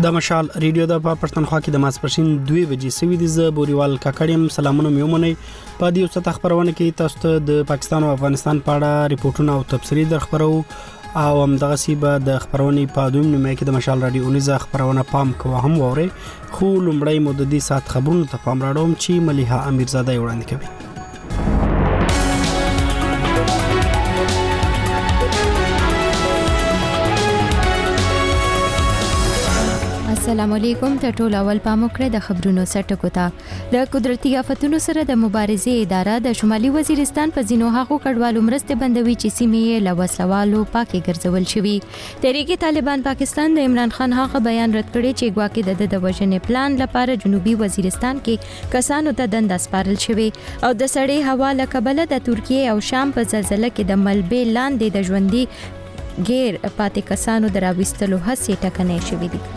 د مشال ریډیو د پښتونخوا کې د ماسپښین 2 بجې سوي د بوريوال کاکړیم سلامونه میومنې په دې وسط خبرونه کې تاسو ته د پاکستان او افغانستان په اړه ریپورتونه او تفصیلي درخبرو او همدغه سیبه د خبرونې په دویم نیمه کې د مشال رادیو نيزه خبرونه پام کوه هم ووري خو لومړی مددي سات خبرونه ته پام راړوم چې مليحه امیرزاده وړاندې کوي. السلام علیکم ته ټول اول پام وکړئ د خبرونو سرټکو ته. د قدرتي آفتونو سره د مبارزې اداره د شمالي وزیرستان په ځینو هغو کډوالو مرستې بندوي چې سیمې یې له وسلوالو پاکې ګرځول شوي. تحریک طالبان پاکستان د عمران خان هغه بیان رد کړی چې ګواکې د وژنې پلان لپاره جنوبي وزیرستان کې کسانو ته دنده سپارل شوی او د سړې هوا له کبله د ترکیه او شام په زلزلې کې د ملبې لاندې د ژوندۍ غیر پاتې کسانو دراوستلو هڅې ټکنۍ شوې دي.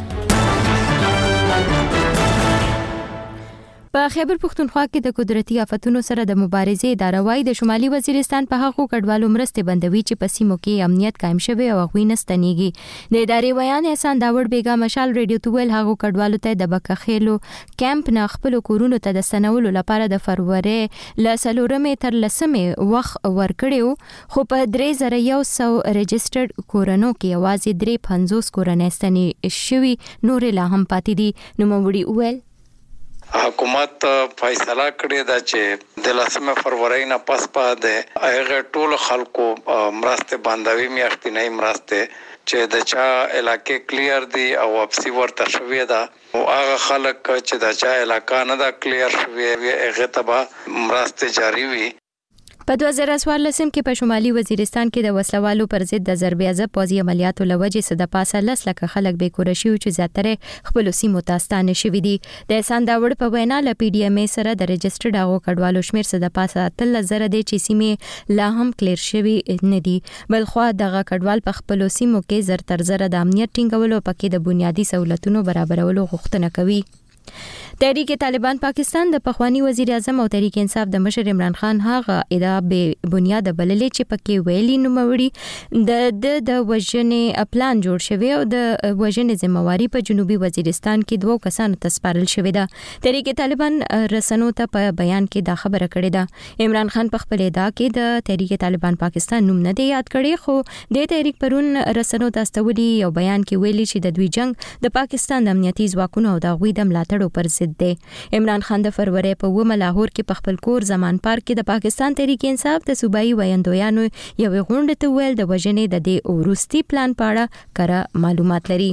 په خیبر پختونخوا کې د قدرتي آفتونو سره د مبارزې اداره وايي د شمالي وزیرستان په هغو کډوالو مرستې بندوي چې په سیمو کې امنیت قائم شوی او غوي نستنیږي. د ادارې بیان احسان داوړ بیگا مشال ریډیو تویل هغو کډوالو ته د بکخېلو کیمپ نه خپل کورونو ته د سنولو لپاره د فروری ل 4 تر 10 وخت ورکړیو خو په 3100 ريجسترډ کورونو کې یوازې 350 کورنۍ ستنی شوی نور لا هم پاتې دي. نو موړي ویل حکومت فیصله کړې ده چې د 10 فروری نه پس پاده هغه ټول خلکو مرسته باندې میاشتنۍ مرسته چې د چا علاقې کلیر دي او واپسی ورته شوې ده او هغه خلک چې د چا علاقې نه دا کلیر شوې هغه تبا مرسته جاری وي. په 2014 کې په شمالي وزیرستان کې د وسلوالو پر ضد د ضربې عذاب پوځي عملیاتو لوجې صد پاسه 10 لک خلک به کور شي چې زیاتره خپل سیمو تاستانه شوی دي. د احسان داوړ په وینا ل پی ډی ام ای سره د ريجسترډ هغو کډوالو شمیر صد پاسه 3000 دي چې سیمه لا هم کلیر شوی نه دي. بل خو دغه کډوال په خپل سیمو کې زر تر زر د امنیت ټینګولو پکې د بنیادی سہولتونو برابرولو غوښتنه کوي. تحریک طالبان پاکستان د پخوانی وزیر اعظم او تحریک انصاف د مشر عمران خان هغه ادعا به بنیاد بللې چې پکې ویلي نوموړي د وژنې پلان جوړ شوی او د وژنې ذمہواری په جنوبي وزیرستان کې 2 کسانو ته سپارل شوی ده. تحریک طالبان رسنو ته په بیان کې دا خبره کړې ده. عمران خان په خپل ادعا کې د تحریک طالبان پاکستان نوم نه دی یاد کړی خو د تحریک پرون رسنو ته استولي یو بیان کې ویلي چې د دوی جنگ د پاکستان د امنیتي ځواکونو او د غوي د ملاتړو پر ضد دی. عمران خان د فروری په 9 لاهور کې په خپل کور زمان پارک کې د پاکستان تحریک انصاف د صوبایي ویاندویانو یو غونډه ته ویل د وژنې د دې وروستي پلان په اړه کره معلومات لري.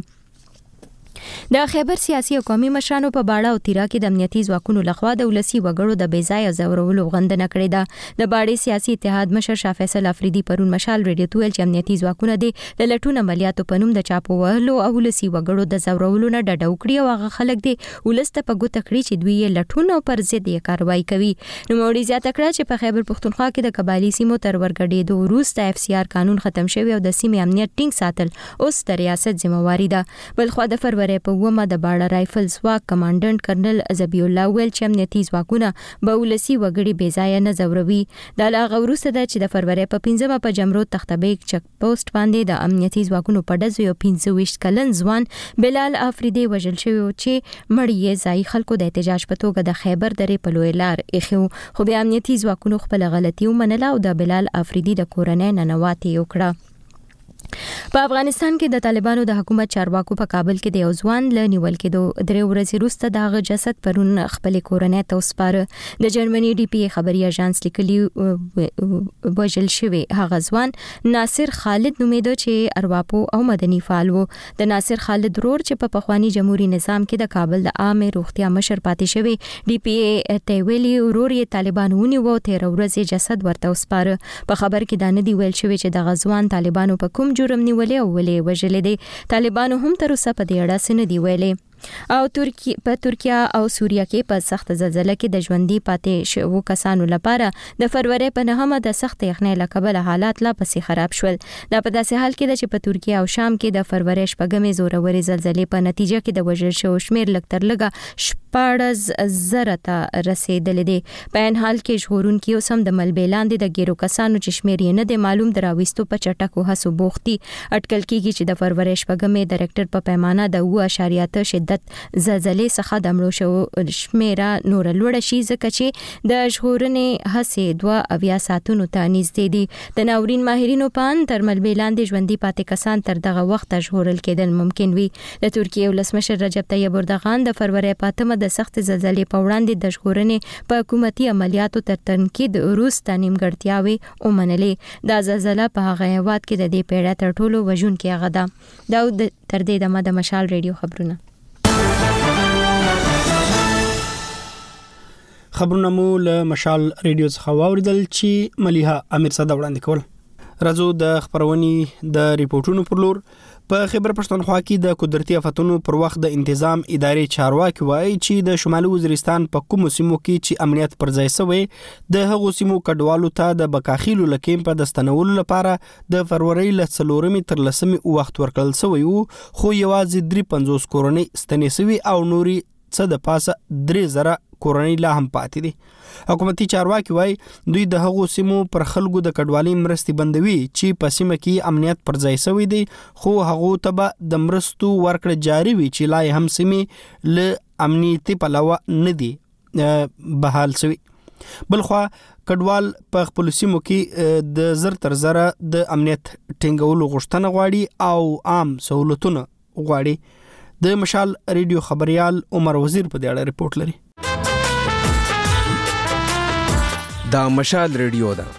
د خیبر سیاسي او قومي مشرانو په باړه او تیرا کې د امنیتي ځواکونو لخوا د ولسی وګړو د بیځای زورولو غندنه کړې ده. د باړې سیاسي اتحاد مشر شاه فیصل افریدي پرون مشال ریډیو تویل چې امنیتي ځواکونه د لټون عملیاتو په نوم د چاپو وهلو او ولسی وګړو د زورولو نه ډډه وکړي او هغه خلک دي ولسته په ګوته کړی چې دوی لټون او پر ضد یې کاروایی کوي. نو موړي زیاته کړه چې په خیبر پختونخوا کې د قبایلی سیمو تر ورګډېدو وروسته اف سی آر قانون ختم شوی او د سیمې امنیت ټینګ ساتل اوس د ریاست ذمہواری ده. بل خو د فروری په د باړه رایفل ځواک کمانډنټ کرنل ذبی الله ویل چې امنیتي ځواکونه به ولسی وګړي بیځای نه زوروي. دا لا غوروسه ده چې د فروری په 15 په جمرود تختبیک چک پوسټ باندې د امنیتي ځواکونو په ډزو یو 25 کلن ځوان بلال افریدي وژل شوی چې مړی یې ځای خلکو د احتجاج په توګه د خیبر درې په لوی لار ایخو خو بیا امنیتي ځواکونو خپل غلطي ومنله او د بلال افریدي د کورنۍ ننواتي وکړه. په افغانستان کې د طالبانو د حکومت چارواکو په کابل کې د یو ځوان له نیول کېدو 3 ورځې وروسته دغه جسد پرون خپل کورنۍ ته وسپاره. د جرمني ډي پی خبري اژانس لیکلي وژل شوی هغه ځوان ناصر خالد نومېده چې ارواپو او مدني فعال و. د ناصر خالد رور چې په پخوانی جمهوریت نظام کې د کابل د عامه روغتیا مشر پاتې شوی ډي پی ته ویلي ورور یې طالبانو ونیو 13 ورځې جسد ورته وسپاره. په خبر کې دا نه دی ویل شوی چې د غزوان طالبانو په کوم جرم نیولې او ولې وژلې دي. طالبانو هم تر اوسه په دې اړه څه نه دی ویلي. او ترکیه او سوریه کې په سخت زلزلې کې د ژوندۍ پاتې شوو کسانو لپاره د فروری په 9 د سخت یخنۍ له کبله حالات لا پسې خراب شول. دا په داسې حال کې چې په ترکیه او شام کې د فروری شپږمې زورورې زلزلې په نتیجه کې د وژل شوو شمیر لږ تر لږه 14,000 ته رسیدلی دی. په ان حال کې ژغورونکي اوس هم د ملبې لاندې د ګیرو کسانو چې شمیر یې نه دی معلوم د راوستو په چټکو هڅو بوختي. اټکل کیږي چې د فروری شپږمې د ریکټر په پیمانه د 7.8 شدت زلزلې څخه د مړو شوو شمیره نور لوړه شي ځکه چې د ژغورنې هڅې 2 ساعتونو ته نږدې دي. د ناورین ماهرینو په اند تر ملبې لاندې ژوندي پاتې کسان تر دغه وخت ژغورل کېدل ممکن وي. د ترکیه ولسمشر رجب طیب اردوغان د فروری په 8 د سخت زلزلې په وړاندې د ژغورنې په حکومتي عملیاتو تر تنقید وروسته نیمګړتیاوې ومنلې. دا زلزله په هغه هیواد کې د دې پیړۍ تر ټولو وژونکې هغه ده. دا تر دې دمه د مشال ریډیو خبرونه مو له مشال ریډیو څخه واوریدل چې مليحه امیر صدا وړاندې کول. راځو د خبرونې د ریپورتونو پر لور. په خیبر پښتونخوا کې د قدرتي آفتونو پر وخت د انتظام ادارې چارواکي وایي چې د شمالي وزیرستان په کومو سیمو کې چې امنیت پر ځای شوی د هغو سیمو کډوالو ته د بکاخیلو لکیم په دستنولو لپاره د فروری ل 4 تر 10 وخت ورکړل شوی وو، خو یوازې 350 کورنۍ ستنې شوی او نوري څه د پاسه 3000 کورنۍ لا هم پاتې دي. حکومتي چارواکي وایي دوی د هغو سیمو پر خلکو د کډوالۍ مرستې بندوي چې په سیمه کې امنیت پر ځای شوی دی، خو هغه ته به د مرستو ورکړه جاري وي چې لا هم سیمې له امنیتي پلوه نه دي بحال شوی. بلخوا کډوال په خپل سیمو کې د زر تر زره د امنیت ټینګولو غوښتنه غواړي او عام سہولتونه غواړي. د مشال ریډیو خبريال عمر وزیر په دې اړه ریپورت لري. دا مشال ریډیو ده.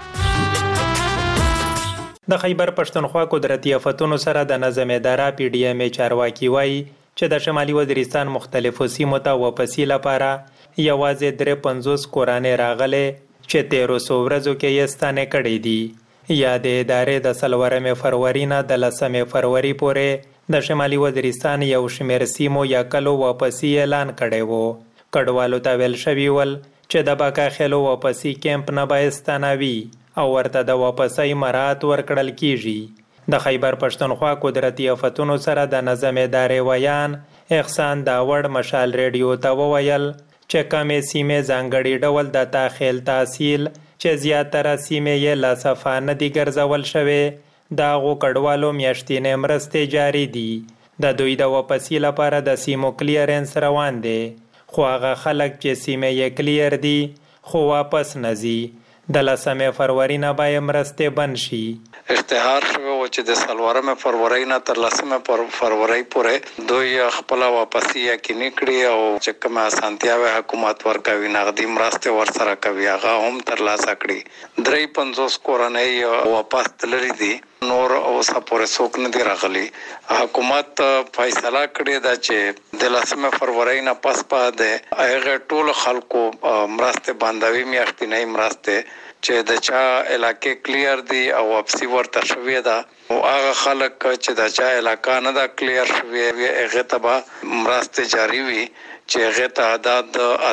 د خیبر پښتونخوا قدرتي آفتونو سره د نظم اداره پی ډی ایم چارواکي وایي چې د شمالي وزیرستان مختلفو سیمو ته واپسی لپاره یوازې 350 کورانې راغلي چې 1300 ورځو کې یې ستانه کړې دي. یا د ادارې د 4 فروری نه د 10 فروری پورې د شمالي وزیرستان یو شمیر سیمو یا کلو واپسی اعلان کړی وو. کډوالو ته ویل شوی ول چې د بکاخیلو واپسی کیمپ نه باستانوي او ورته د واپسی مراد ورکړل کیږي. د خیبر پښتونخوا قدرتي آفتونو سره د نظم ادارې ویان احسان داوړ مشال ریډیو ته وویل چې کمې سیمې ځانګړي ډول د تاخیل تحصیل چې زیاتره سیمې یې لا صفه نه دي ګرځول شوې د هغو کډوالو میاشتنې مرستې جاري دي. د دوی د واپسی لپاره د سیمو کلیرنس روان دی، خو هغه خلک چې سیمې یې کلیر دي خو واپس نه ځي. د 10 فروری نه به مرستې بند شي. اشتهار شوی و چې د 4 فروری نه تر 10 فروری پورې دوی خپل واپسی یقیني کړي او چې کوم اسانتیاوي حکومت ورکوي نغدي مرستې ورسره کوي هغه هم ترلاسه کړي. 350 کورنۍ واپس تللي دي، نور اوسه پورې څوک نه دی راغلي. حکومت فیصله کړې ده چې د 10 فروری نه پس پاده هغه ټول خلکو مرستې باندوي میاشتنۍ مرستې چې د چا علاقې کلیر دي او واپسی ورته شوی ده او هغه خلک چې د چا علاقې نه دا کلیر شوی هغه ته به مرستې جاری وي چې هغه تعداد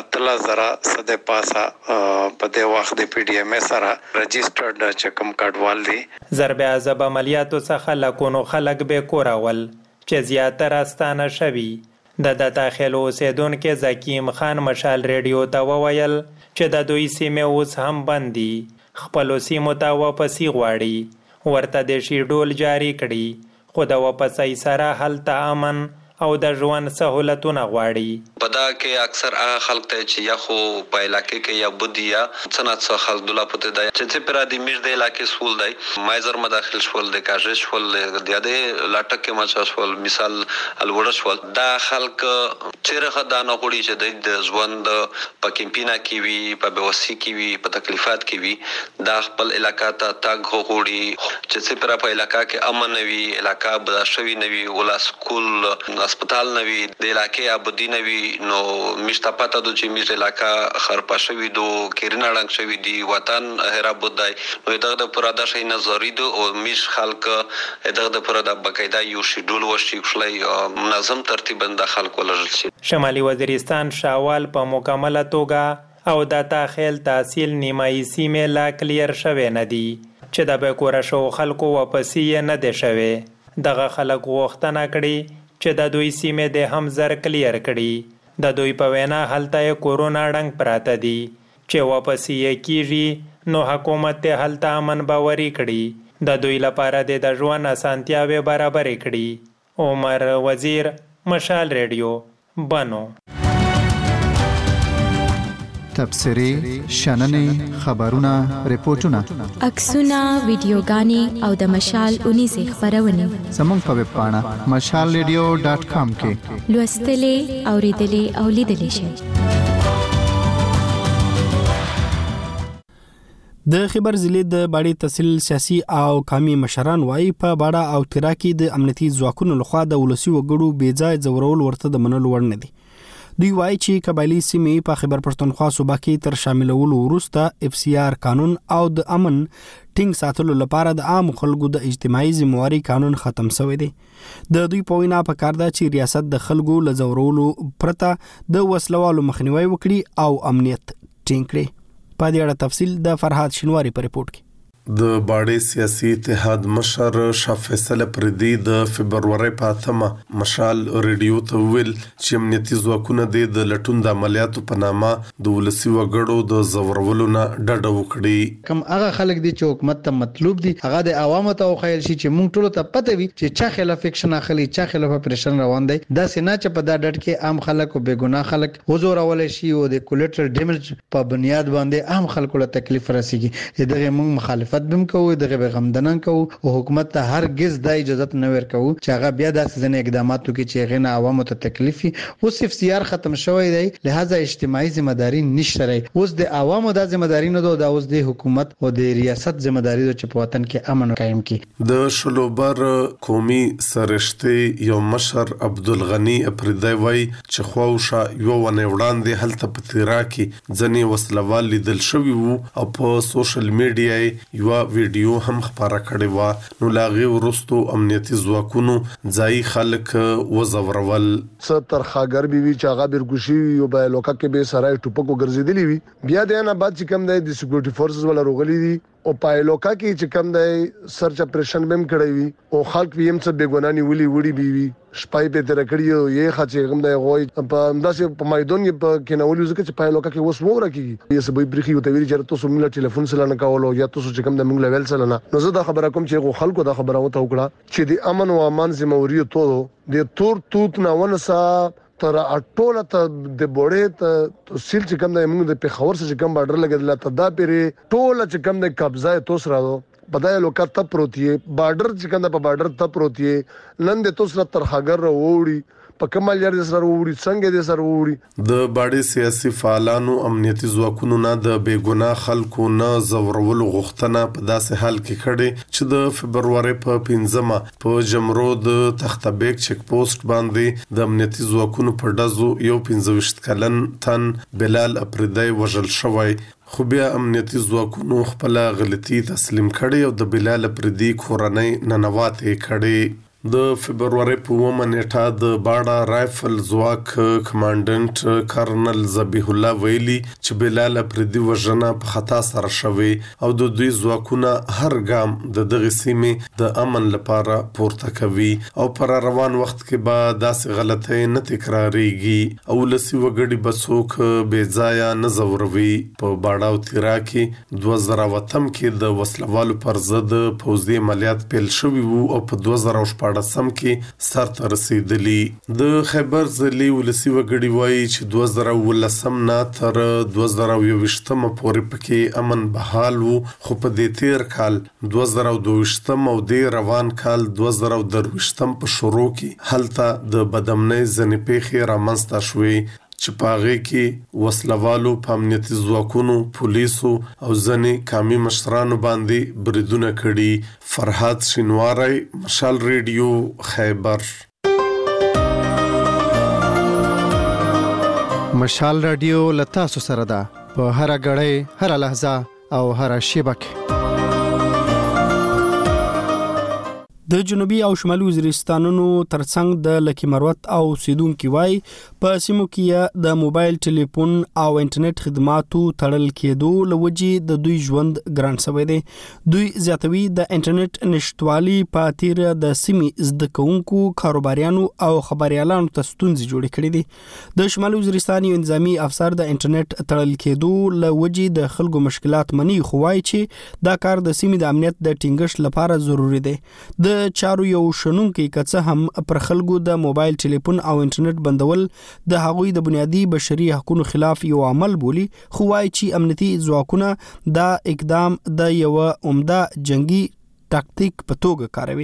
8000 صد پاسه په د وخت د پی ډی ایم سره رجسټرډ چې کوم کډوال دي. ضرب عذاب عملیاتو څخه لکونو خلک به کورول چې زیاتره ستانه شوی. د داخلو اوسیدونکو زکیم خان مشال ریډیو ته وویل چې د دوی سیمه اوس هم بندي، خپل سیمو ته واپسی غواړي، ورته د شیډول جاری کړي، خو د واپسی سره هلته امن او د ژوند سہولتونه غواړي. پدا کې اکثر هغه خلک ته چې یا خو په علاقې کې یا بودیا څنګه څه خلک دوله پته دی چې پر دې میږ د علاقې سول دی مایزر مداخل شول د کاژش شول د یادې لاټک کې مچ شول مثال الوړ شول دا خلک چیرې خدانه غوړي چې د ژوند په کیمپینا کې وي په بوسي کې وي په تکلیفات کې وي دا خپل علاقې ته تاګ غوړي چې پر په علاقې کې امن وي علاقې بداشوي نوي ولا سکول هسپتال نوي د علاقې ابدي نوي نو مشته پته دو چې میز علاقہ خرپاشوي دو کیرنا ډنګ شوی دی وطن هرا بودای نو دغه د پرادا شي نظری دو او میش خلک دغه د پرادا بقایدا یو شیډول وشي خلای منظم ترتیب بند خلک ولرل شي. شمالي وزیرستان شاوال په مکمله توګه او د داخل تحصیل نیمایي سیمې لا کلیر شوه نه دی چې د بیکوره شو خلکو واپسې نه دی شوی. دغه خلک غوښتنه کړي چې د دوی سیمې د هم زر کلیر کړي. د دوی په وینا هلته کورونا ډنګ پراته دي چې واپسې کیږي نو حکومت ته هلته امن باوري کړي د دوی لپاره د ژوند اسانتیاوې برابرې کړي. عمر وزیر، مشال ریډیو، بنو. تبصرې، شننې، خبرونه، ریپورتونه، عکسونه، ویډیوګانې او د مشال 19 خبرونه زموږ په ویب پاڼه mashalradio.com کې لوستلې، اوریدلې او لیدلې شئ. د خیبر ضلع د باړې تحصیل سیاسي او قومي مشران وايي په باړه او تیرا کې د امنیتي ځواکونو لخوا د ولسی وګړو بې ځای ځورول ورته د منلو وړ نه دي. دوی وايي چې قبایلی سیمې په خیبر پښتونخوا صوبه کې تر شاملولو وروسته FCR قانون او د امن ټینګ ساتلو لپاره د عام خلکو د اجتماعي ذمہواری قانون ختم شوی دی. د دوی په وینا په کار ده چې ریاست د خلکو له ځورولو پرته د وسلوالو مخنیوي وکړي او امنیت ټینګ کړي. په دې اړه تفصیل د فرهاد شینواری په ریپورت کې. د باړې سیاسي اتحاد مشر شاه فیصل پردي د فبرवरी په 8 مشال ریډیو ته ویل چې امنیتي ځواکونه د لټون د عملیاتو په نامه د ولسی وګړو د زورولو نه ډډه وکړي. کوم هغه خلک دي چې حکومت ته مطلوب دي هغه د عوامو ته خیال شي چې مونږ ټول ته پته وي چې چا خلاف اکشن اخلي، چا خلاف اپریشن روان دی. دا سينه چې په دا ډډ کې عام خلک او بے ګناه خلک وزورول شي او د کولیټرل ډیمیج په بنیاد باندې عام خلکو له تکلیف رسیږي. دغه مونږ مخالفت بم کوو، دغه غمدنن کوو او حکومت ته هرگز د اجازه نه ورکوو چې هغه بیا د ځنې اقدامات وکړي چې غنه عوامو ته تکلیف وي. اوس FCR ختم شوی دی، لہذا اجتماعي ذمہداري نشته رہی. اوس د عوامو د ذمہداري نه ده، اوس د حکومت او د ریاست ذمہداري ده چې په وطن کې امن قائم کړي. د شلوبر قومي سرشتي یو مشر عبدالغنی افریدی وای چې خواوشه یو ونه وړاندې هلته په تیرا کې ځنې وسلوال لیدل شوی وو او په سوشل میډیا یو ویډیو هم خبره کړې و. نو لاغي ورستو امنیتي ځواکونو ځای خلک وزورول. ستر خاګر بي چې هغه برګوشي یو به لوکا کې به سړی ټوپکو ګرځېدلی وي. بیا د نه بعد چې کوم د سکیورټي فورسز ولا روغلي دي او پایلوکا کې چې کوم د سرچ اپریشن بم کړی وي او خلک ویم څه بیګونانی ولي وړي بي وي شپای په تر کړیو یې خاصه کوم د غوي په انداسه په میدان کې کې نو ولي ځکه چې پایلوکا کې وس وګره کیږي یې سبې برخي او تویل چې تاسو موږ ټلیفون سره نه کولو یا تاسو چې کوم د موږ لیول سره نه. نو زه دا خبره کوم چې خلکو دا خبره وته وکړه چې د امن او امان ذمہواری ته د تور توت نه ونسا تر اټوله ته د بوړې ته سیل چې کوم د موږ د پیښور سره کوم بارډر لګیدل ته دا پیری ټوله چې کوم د قبضه توس راو بدای لوکا ته پروتي بارډر چې کوم په بارډر ته پروتي نن د توس تر خاګر وروړي په کمال یار سره ووري څنګه دې سره ووري. د باړې سیاسي فعالانو امنیتي ځواکونو نه د بیګناه خلکو نه زورولو غوښتنه په داسې حال کې کړي چې د فبرवरी په 15 په جمرو د تختبیک چک پوسټ باندې د امنیتي ځواکونو په ډزو یو 15 کلن تن بلال افریدی وژل شوی. خو بیا امنیتي ځواکونو خپل غلطي تسلیم کړي او د بلال افریدی کورنۍ ننواتې کړي. د فبرवरी په 1 نیټه د باړه رائفل ځواک کمانډنټ کرنل ذبیح الله ویلي چې بلال افریدی وژنه په خطا سره شوی او د دوی ځواکونه هر ګام د دغه سیمې د امن لپاره پورته کوي او پر روان وخت کې به داسې غلطۍ نه تکراریږي او لسی وګړي بڅوک بې ځایه نه زوروي. په باړه او تیرا کې 2008 کې د وسلوالو پر ضد پوځي عملیات پیل شوي وو او په 2014 سم کې سرته رسیدلی. د خیبر ضلع ولسی وګړي وایي چې 2019 نه تر 2021 پورې پکې امن بحال وو خو په دې تیر کال 2022 او د روان کال 2023 په شروع کې هلته د بدامنۍ ځنې پیښې رامنځته شوې چې پاغه کې وسلوالو په امنیتي ځواکونو پولیسو او ځنې قومي مشرانو باندې بریدونه کړي. فرهاد شینواری، مشال ریډیو، خیبر. مشال رادیو لتاسو سره ده په هر غړې هر لحظه او هر شیبه کې د جنوبي او شمالي وزیرستانونو ترڅنګ د لکی مروت او سیدونکو وای په سیمو کې د موبایل ټلیفون او انټرنیټ خدماتو تړل کېدو لوجي د دوی ژوند ګران شوی دی. دوی زیاتوي د انټرنیټ نشټوالي په تیر د سیمې زده کوونکو کاروباریانو او خبريالانو ته ستونزې جوړې کړې دي. د شمالي وزیرستان یو نظامی افسر د انټرنیټ تړل کېدو لوجي د خلکو مشکلات منی خوای چې دا کار د سیمې د امنیت د ټینګښت لپاره ضروری دی. د چارو یو شنونکي کڅه هم پر خلکو د موبایل ټلیفون او انټرنیټ بندول د هغوی د بنیادی بشري حقوقو خلاف یو عمل بولی، خو وايي چې امنیتي ځواکونه دا اقدام د یو عمده جنگي ټاکټیک په توګه کاروي.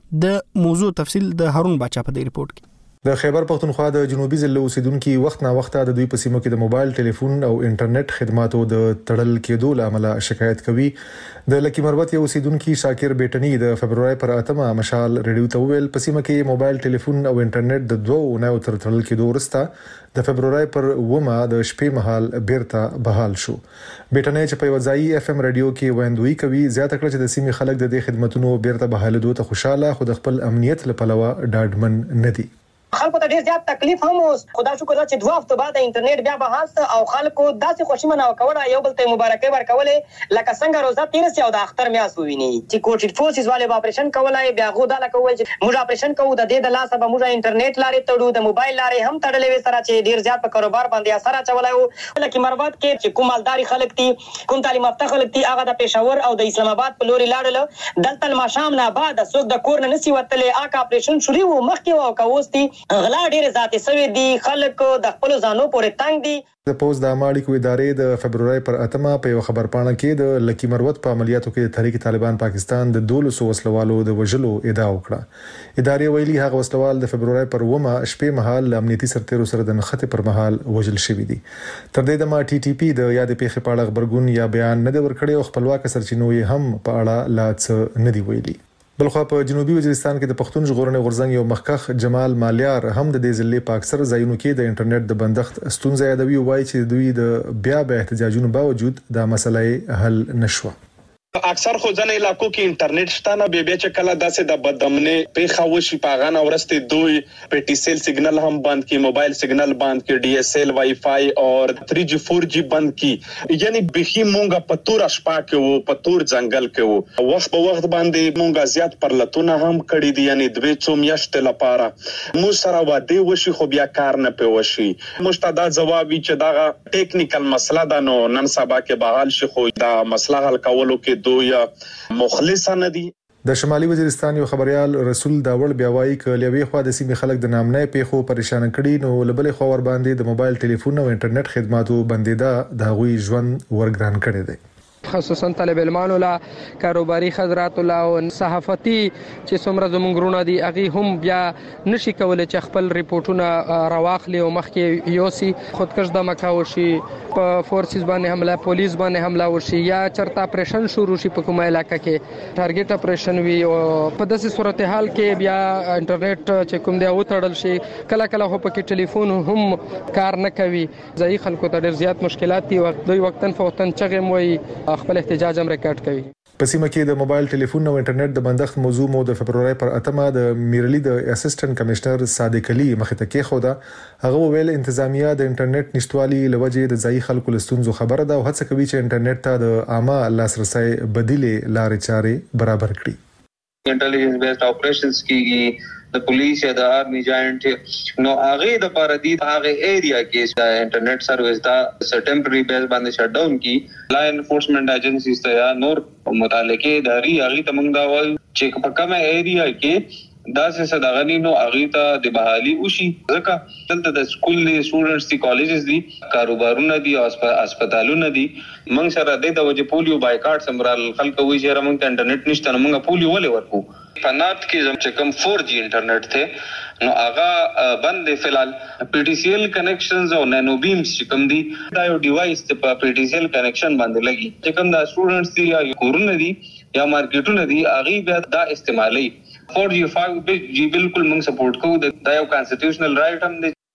د موضوع تفصیل د هارون باچا په دې ریپورت کې. د خیبر پختونخوا د جنوبي ضلع اوسیدونکو وخت نا وخت د دوی په سیمو کې د موبایل ټلیفون او انټرنیټ خدماتو د تړل کېدو لامل شکایت کوي. د لکی مروت یو اوسیدونکو شاکر بیٹنی د فبرवरी پر 8 مشال ریډیو ته ویل په سیمه کې موبایل ټلیفون او انټرنیټ د دوه نه تر تړل کېدو وروسته د فبرवरी پر 9 د شپې مهال بیرته بحال شو. بیٹنی چې په وځای اف ام ریډیو کې ویندوي کوي زیاته کړه چې د سیمې خلک د دې خدماتونو بیرته بحالېدو ته خوشاله خو د خپل امنیت لپاره ډاډمن نه دي. خلکو ته ډیر زیات تکلیف هم اوس خدا شکر چې دوه هفته بعد انټرنیټ بیا بحال او خلکو داسې خوشی مناو کوله یو بل ته مبارکي ورکولې لکه څنګه روزه تیر سي او د اختر میاس وویني چې کوټ فورسز والے اپریشن کولای بیا غو دا لکه ول چې موږ اپریشن کوو د دې د لاسه به موږ انټرنیټ لارې تړو د موبایل لارې هم تړلې وي سره چې ډیر زیات په کاروبار باندې اثر اچولای وو. لکه مروت کې چې کوم مالداري خلک دي کوم تعلیم یافته خلک دي هغه د پېښور او د اسلام آباد په لوري لاړل دلته ماشام نه بعد څوک د کور نه نسی وتلې اکا اپریشن شروع وو مخکې او کوستي غلا ډیر ذاتي سوي دي خلک د خپل ځانو پورې تنگ دي. د پوز د امریکا ادارې د فبرवरी پر 8 په یو خبر پاڼه کې د لکی مروت په عملیاتو کې تحریک طالبان پاکستان د 200 وسلوالو د وژلو ادعا وکړه. ادارې ویلي هغه وسلوال د فبرवरी پر 9 شپې مهال امنیتي سرتیرو سره د نښتې پر مهال وژل شوی دي. تر دې د ما ټي ټي پی د یاد پیښې په اړه خبرګون یا بیان نه دی ورکړی او خپلواک سرچینو یې هم په اړه لا څه نه دی ویلي. بلخوا په جنوبي وزیرستان کې د پښتون ژغورنې غورځنګ یو مخکخ جمال مالیار هم د دې ضلع په اکثر ځایونو کې د انټرنیټ د بندښت ستونزې یادوي او وایي چې دوی د بیا احتجاجونو باوجود دا مسله حل نشوه. اکثر خو ځنه علاقو کې انټرنیټ شته نه به چې کله داسې د بدامنه په خوشي پاغان اورسته دوی په ټي سیل سیګنل هم بند کی موبایل سیګنل بند کی ډي اس ال وائی فائی اور 3G 4G بند کی یعنی بخي مونږه په تور شپه کې وو په تور ځنګل کې وو وخت په وخت باندې مونږه زیات پرلتونه هم کړی دي یعنی دوی څو میاشتې لپاره مو سره واده وشي خو بیا کار نه پي وشي مستدا جواب چې دا ټیکنیکل مسله ده نو نن سبا کې بحال شي خو دا مسله حل کولو کې دوی مخلصانه دي. د شمالي وزیرستان یو خبريال رسول داول بیا وایي ک لوي خو د سیمې خلک د نامنې پیښو پریشان کړي نو لبلې خو ور باندې د موبایل ټلیفون او انټرنیټ خدماتو بندیدا د غوي ژوند ورګران کړي دي. خصوصا طالب علمانو لا کاروباري حضرات لا او صحافتي چې څومره زمونږونه دي اغه هم بیا نشي کولای چې خپل ریپورتونه راواخلي او مخکې یوسي خودکش د مکاو شي په فورسز باندې حمله پولیس باندې حمله وشي یا چرته اپریشن شروع شي په کومه علاقې کې ټارګټ اپریشن وي او په داسې صورتحال کې بیا انټرنیټ چې کوم دی او تړل شي کله کله هو په ټلیفون هم کار نه کوي ځای خلکو ته ډیر زیات مشکلات دي دوی وقتن فوقتن چغم وي خپل احتجاج هم ریکارډ کوي. په سیمه کې د موبایل ټلیفون او انټرنیټ د بندښت موضوع مو د فبرवरी پر 8 د میرلی د اسسټنټ کمشنر صادق علي مخته کې خوده هغه ویل انتظامیه د انټرنیټ نشټوالي لوجه د ځای خلکو لستونزو خبره ده او هڅه کوي چې انټرنیټ ته د عامه لاسرسي بدیلې لارې چارې برابر کړي. انټيليجنس بیسډ اپریشنز کیږي د پولیس یا د آرمي جاینټ نو هغه د پاردی هغه ایریا کې د انټرنیټ سرویس دا ټمپرری بیس باندې شټ ډاون کی لا انفورسمنت ایجنسیز ته یا نور متعلقه اداري هغه ته موږ دا وایو چې په کومه ایریا کې دا څه صداغنی نو هغه ته د بحالي وشي ځکه دلته د سکول سټوډنټس دي کالجز دي کاروبارونه دي او هسپتالونه دي موږ سره د وجه پولیو بایکاټ سمرال خلک وایي چې موږ ته انټرنیټ نشته نو موږ پولیو ولې ورکو په نارت کې زم چې کوم 4G انټرنیټ ته نو هغه بند فی الحال پی ټی سی ایل کنیکشنز او نانو بیمز چې کوم دي دا یو ډیوایس ته په پی ټی سی ایل کنیکشن باندې لګي چې کوم دا سټوډنټس دي یا کورونه دي یا مارکیټونه دي هغه بیا دا استعمالي 4G 5G بالکل موږ سپورټ کوو دا یو کانسټیټیوشنل رائټ هم دی.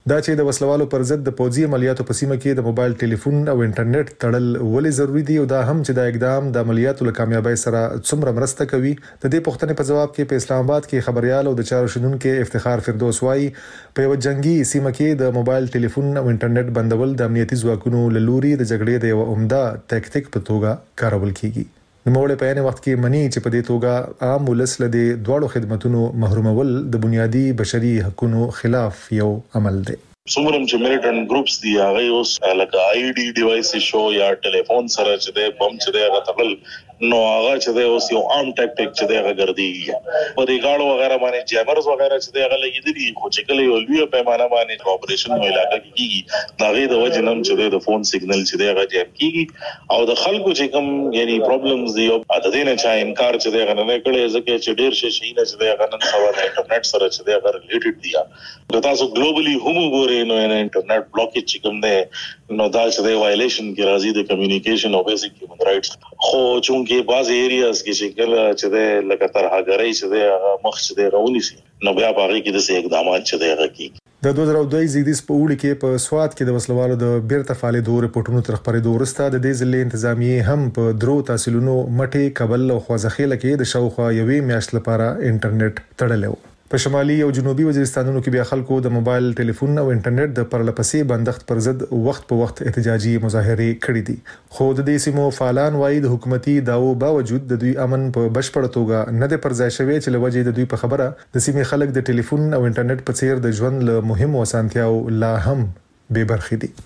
دا چې د وسلوالو پر ضد د پوځي عملیاتو په سیمه کې د موبایل ټلیفون او انټرنیټ تړل ولې ضروری دي او دا هم چې دا اقدام د عملیاتو له کامیابی سره څومره مرسته کوي. د دې پوښتنې په جواب کې په اسلام آباد کې خبريال او د چارو شنونکو افتخار فردوس وايي په یو جنگي سیمه کې د موبایل ټلیفون او انټرنیټ بندول د امنیتي ځواکونو له لوري د جګړې د یو عمده ټاکټیک په توګه کارول کیږي. نوموړی په یوه وخت کې مني چې په دې توګه عام ولس له دې دواړو خدماتونو محرومول د بنیادی بشري حقوقو خلاف یو عمل دی. څومره چې ملیټنټ ګروپس دی هغه اوس لکه آی ډي ډیوایس شو یا ټلیفون سره چې د بم چې د غتل نو هغه چې د اوس یو عام ټاکټیک چې د غردي په دې گاړو وغیرہ باندې جیمرز وغیرہ چې د غلې دي خو چې کله یو لوی پیمانه باندې اپریشن نو علاقه کیږي دا غي د وجه نم چې د فون سیګنل چې د غ جام کیږي او د خلکو چې کوم یعنی پرابلمز دی او د دې نه چا انکار چې د غ نه کړي ځکه چې ډیر شي نه چې د غ نن سوا د انټرنیټ سره چې د غ ریلیټډ دی دا تاسو ګلوبلی هم وګورئ نو انټرنیټ بلاکیج چې کوم دی نو دا چې د وایلیشن کې راځي د کمیونیکیشن او بیسیک هیومن رائټس خو چونکه بعض ایریاز کې چې کله چې د لکه ترهګرۍ چې د مخ چې د غونی سي نو بیا باغی کې د اقدامات چې د غکی د 2002 زیږدیز په وړي کې په سواد کې د وسلوالو د بیرته فعالیدو رپورټونو تر خبرېدو وروسته د دې ځلې انتظامیه هم په درو تحصیلونو مټي کابل او خوځخېله کې د شاوخوا یوې میاشت لپاره انټرنیټ تړلو. په شمالي او جنوبي وزیرستانونو کې بیا خلکو د موبایل ټلیفون او انټرنیټ د پرلپسې بندښت پر ضد وخت په وخت احتجاجي مظاهره کړې دي. خو د دې سیمو فعالان وايي د حکومتي داو باوجود د دوی امن په بشپړ توګه نه د پرځای شوی چې لوجه د دوی په خبره د سیمې خلک د ټلیفون او انټرنیټ په څیر د ژوند له مهمو اسانتیاو لا هم بې برخې دي.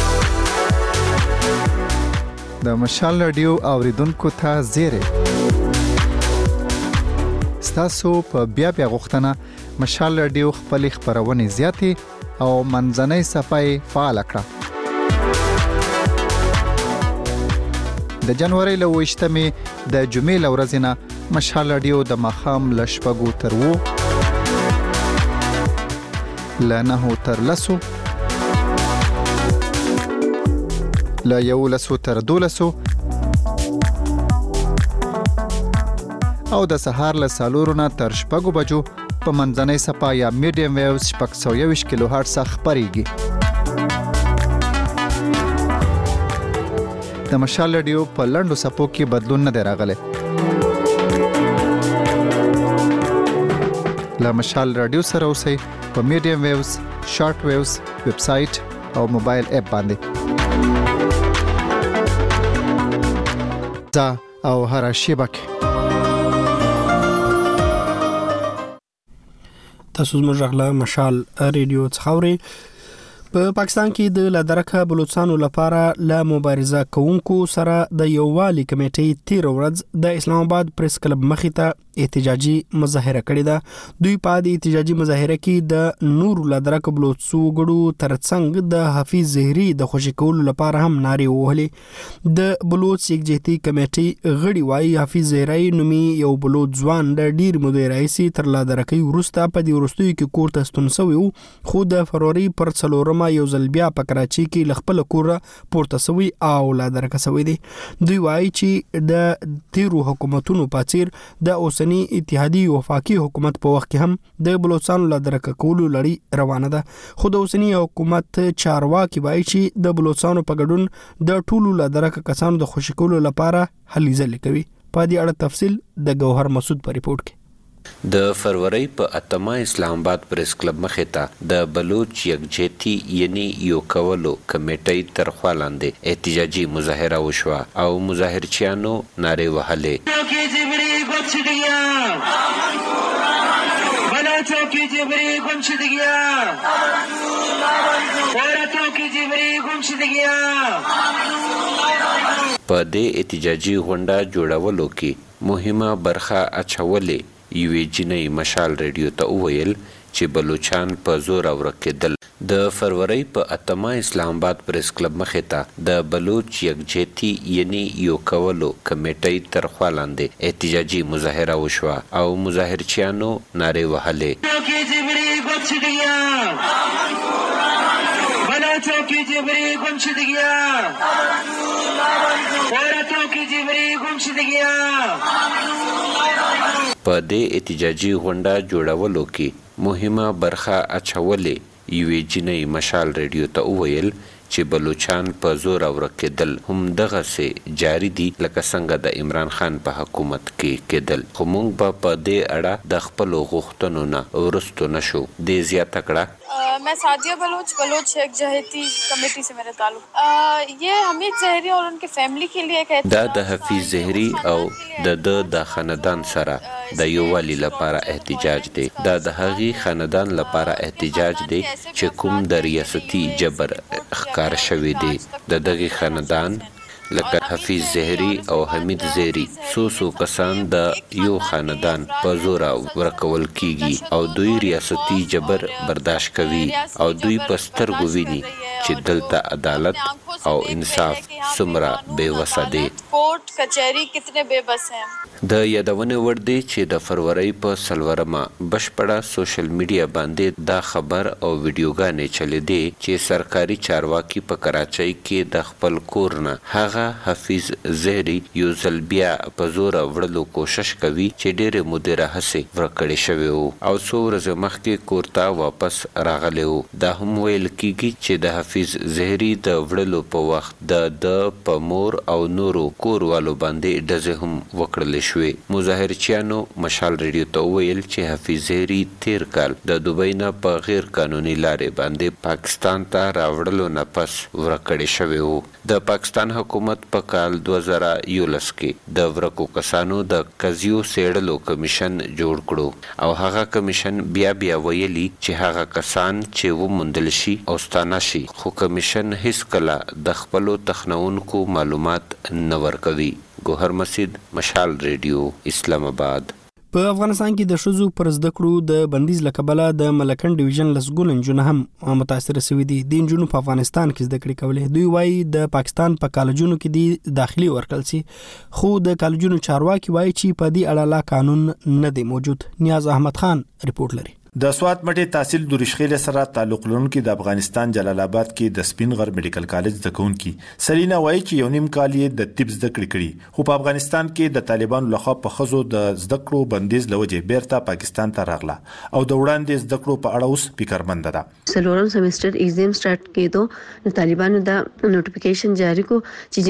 د مشال رادیو اوریدونکو ته زیری تاسو په بیا غوښتنه مشال رادیو خپل خبرونه زیاتې او منځنۍ صفحه فعال کړه. د جنوري له 28مې د جمعې ورځې نه مشال رادیو د مخام لشپګو تر وو لنه تر لسو لا یو لسو تر دولسو او د سهار له سالورونه تر شپږو بجو په منځنۍ صفحه یا میډیم ویوز 620 کیلو هرتز خبريږي. د مشال رادیو په لندو صفو کې بدلون نه راغلی. له مشال رادیو سره اوسئ په میډیم ویوز، شارټ ویوز، ویب سټ او موبایل اپ باندې. دا او هر شبکه تاسو زموږ غلا مشال رادیو څخاوري. په پاکستان کې د لادرکه بلوچستانو لپاره لا مبارزه کوونکو سره د یووالي کمیټې 13 ورځ د اسلام آباد پریس کلب مخې ته احتجاجي مظاهره کړې ده. دوی په دې احتجاجي مظاهره کې د نور لادرکه بلوچستو غړو ترڅنګ د حفیظ زهري د خوشی کولو لپاره هم نارې وهلې. د بلوچ یکجهتي کمیټې غړي وايي حفیظ زهري نومي یو بلوچ ځوان د ډیر مودې راځي تر لادرکه ورسته په دې ورستوي کې کوړه ستونسوي خو د فروری پر څلورم یو ځل بیا په کراچي کې لخپل کوره پورته سوي او لادرکه سوي دي. دوی وايي چې د تیرو حکومتونو په څیر د اوسنی اتحادی وفاقي حکومت په وخت کې هم د بلوچستان لادرکه کولو لړۍ روانه ده. خو د اوسنی حکومت چارواکي وايي چې د بلوچستان په ګډون د ټولو لادرکه کسانو د خوشی کولو لپاره هلې ځلې کوي. په دې اړه تفصیل د گوهر مسعود په ریپورت کې. د فروری په اتمه اسلام آباد پریس کلب مخې ته د بلوچ یکجهتي یعنی یو کولو کمیټې تر خوا لاندې احتجاجي مظاهره وشوه او مظاهرچیانو نارې وهلې. په دې احتجاجي غونډه جوړولو کې مهمه برخه اچولې یوې جنۍ مشال رادیو ته وویل چې بلوچان په زور ورکېدل. د فروری په اتمه اسلام آباد پریس کلب مخې ته د بلوچ یکجهتي یعنی یو کولو کمیټې تر خوا لاندې احتجاجي مظاهره وشوه او مظاهرچیانو نارې وهلې. په دې احتجاجي غونډه جوړولو کې مهمه برخه اچولې یوې جنۍ مشال ریډیو ته وویل چې بلوچان په زور ورکېدل هم دغسې جاري دي لکه څنګه د عمران خان په حکومت کې کېدل، خو موږ به په دې اړه د خپلو غوښتنو نه وروستو نشو. دې زیاته کړه मैं सादिया बलोच एक जहेती कमेटी से मेरा ताल्लुक। ये हमीद ज़हरी और उनके फैमिली के लिए कहते دا د حفیظ زهری او د خاندان سره د یووالي لپاره احتجاج دی. دا د هغې خاندان لپاره احتجاج دی چې کوم د ریاستي جبر ښکار شوی دی. د دغې خاندان لکه حفیظ زهری او حمید زهری څو کسان د یو خاندان په زور ورکول کیږي او دوی ریاستي جبر برداشت کوي او دوی په سترګو ویني چې دلته عدالت او انصاف څومره بېوسه دی. कोर्ट कचहरी कितने बेबस हैं. د یادونې وړ دی چې د فروری په 4 بشپړه سوشل میډیا باندې دا خبر او ویډیوګانې چلیدې چې سرکاري چارواکي په کراچۍ کې د خپل کور نه هغه حفیظ زهری یو ځل بیا په زور وړلو کوشش کوي چې ډېرې مودې راهیسې ورکړې شوی وو او څو ورځې مخکې کور ته واپس راغلی وو. دا هم ویل کیږي چې د حفیظ زهری د وړلو په وخت د په مور او نورو کوروالو باندې ډزې هم وکړلې شوې. مظاهرچیانو مشال ریډیو ته وویل چې حفیظ زهری تیر کال د دوبۍ نه په غیر قانوني لارې باندې پاکستان ته راوړلو نه پس ورکړی شوی وو. د پاکستان حکومت په کال 2011 کې د ورکو کسانو د قضیو څېړلو کمیشن جوړ کړو او هغه کمیشن بیا ویلي چې هغه کسان چې وموندل شي او ستانه شي، خو کمیشن هیڅ کله د خپلو تخنونکو معلومات نه ورکوي. ګوهر مسجد، مشال ریډیو، اسلام آباد. په افغانستان کې د ښځو پر زده کړو د بندیز له کبله د ملکن ډیویژن لسګونه نجونې هم متاثره شوي دي. د نجونو په افغانستان کې زده کړې کولې. دوی وایي د پاکستان په کالجونو کې د داخلي ورکړل شي، خو د کالجونو چارواکي وایي چې په دې اړه لا قانون نه دی موجود. نیاز احمد خان رپورټ لري. د سوات مټي تحصیل د رشخیل سره تعلق لرونکي د افغانستان جلال آباد کې د سپین غر میډیکل کالج د کونکي سلینا وایي چې یو نیم کال یې د طب زده کړې، خو په افغانستان کې د طالبانو لخوا په خزو د زده کړو بندیز لوجه بیرته پاکستان ته راغله او د وړاندې زده کړو په اړه اوس فکرمند ده. سلورم سیمستر ایگزام سٹارټ کېدو طالبانو د نوټیفیکیشن جاری کو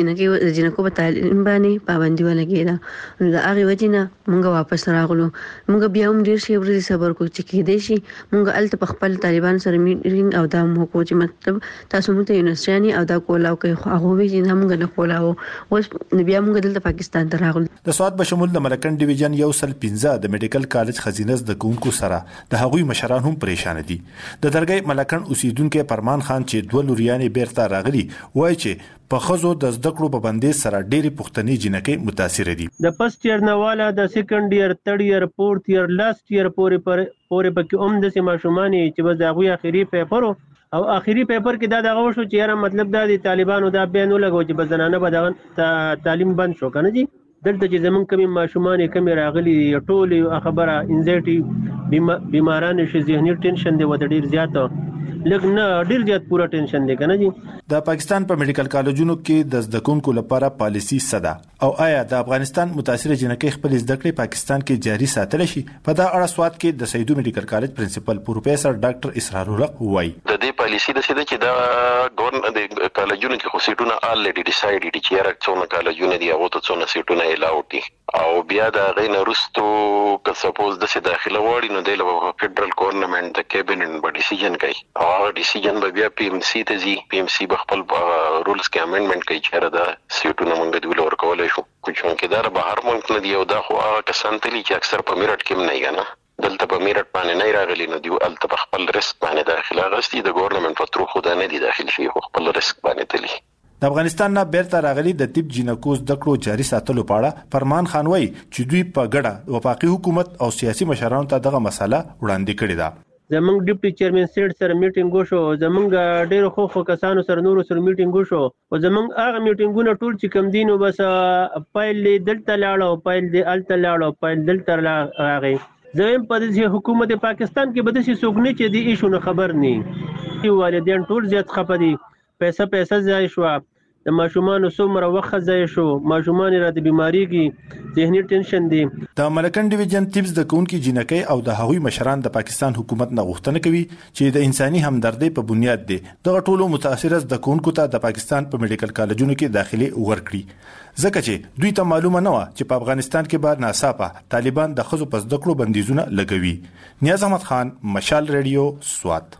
چې جنکو په تعلیم باندې پابندي ولګیده. نو د هغه وجنه موږ واپس راغلو. موږ بیا هم ډیر شي ورته صبر کو چې دیشي مونږ الته په خپل طالبان سره میټینګ او دا مو کو چې مطلب تاسو مونږ ته یونیورسيټي او دا کولاو کوي خو هغه وی چې موږ نه کولاو اوس بیا موږ دلته پاکستان ته راغلو. د سواد بشمول د ملکن ډیویژن یو سل 15 د میډیکل کالج خزینه د کوونکو سره د هغوی مشران هم پریشان دي. د درګي ملکن اوسیدونکو پرمان خان چې دوه لوریانې بیرته راغلي وایي چې په خزو د زده کړو په بندیز سره ډېری پښتني جنکې متاثر دي. د فرست ایئر نه والا د سیکنډ ایئر، تھرد ایئر، فورث ایئر، لاست ایئر پورې پکې هم د ماشومان چې بس د هغوی اخري پیپر او اخري پیپر کې دا دغه وشو چې یاره مطلب دا د طالبانو دا بیان ولګو چې بس زنانه به دغه تعلیم بند شو کنه جی. دلته چې زمون کمی ماشومان کمی راغلي ټول خبره انزایټي بیماران شي، ذهني ټینشن دی ود ډیر زیات لګ نه ډیر زیات پورا ټینشن دی کنه جی. د پاکستان په میډیکل کالجونو کې د زده کوونکو لپاره پالیسی صدا او آیا د افغانستان متاثر جنکې خپل زده کړې پاکستان کې جاري ساتل شي؟ په دا اړه سواد کې د سیدو میډیکل کالج پرنسپل پروفیسور ډاکټر اسرار الحق وایي د دې پالیسی د سیده چې دا ګورن د کالجونو کې خو سیټونه الریډي ډیسایډ دي چې یاره څونه کالجونه دي او څونه سیټونه الاوډ دي او بیا د غین رستو که سپوز د سي داخله وړي نو د فدرال ګورنمنت د کابینټ په ډیسیژن کوي او هغه ډیسیژن به بیا پی ام سی ته ځي. پی ام سی به خپل رولز کې امندمنت کوي چې دا سیټونه موږ د ولور کولای شو چې دا بهر ملک نه دی او دا خو هغه کسان تلي چې اکثر په میرټ کې نه یې نه دلته په میرټ باندې نه راغلي نو دی الته په خپل ریسک باندې داخله غستې د ګورنمنت په تر خو دا نه دی داخل شي خو خپل ریسک باندې تلي. د افغانستان نه بیرته راغلي د طب جینکو زده کړو جاري ساتلو په اړه فرمان خان وایي چې دوی په ګډه وفاقي حکومت او سیاسي مشرانو ته دغه مسله وړاندې کړې ده. زمونږ ډیپټي چیرمن سیټ سره میټینګ وشو، زمونږ ډېر خو کسانو سره نورو سره میټینګ وشو او زمونږ هغه میټینګونه ټول چې کم دي نو بس پایل دلته لاړو، پایل دې الته لاړو، پایل دلته راغی. زم په دې حکومت پاکستان کې بده شي سوګنی چې دی ایشو نه خبر نه والدین ټول زیات خپدي پیسې ځای شو د ماشومان څومره وخت ضایع شو، ماشومان راته بیماریږي، ذهني ټینشن دی. د ملکن ډیویژن ټیپس د کونکي جنکۍ او د هغوی مشران د پاکستان حکومت نه غوښتنه کوي چې د انساني همدردۍ په بنیاد دی دغه ټولو متاثره د کونکو ته د پاکستان په میډیکل کالجونو کې داخلي ورکړي، ځکه چې دوی ته معلومه نه و چې په افغانستان کې به ناڅاپه طالبان د ښځو په زده کړو بندیزونه لګوي. نیاز احمد خان، مشال ریډیو، سوات.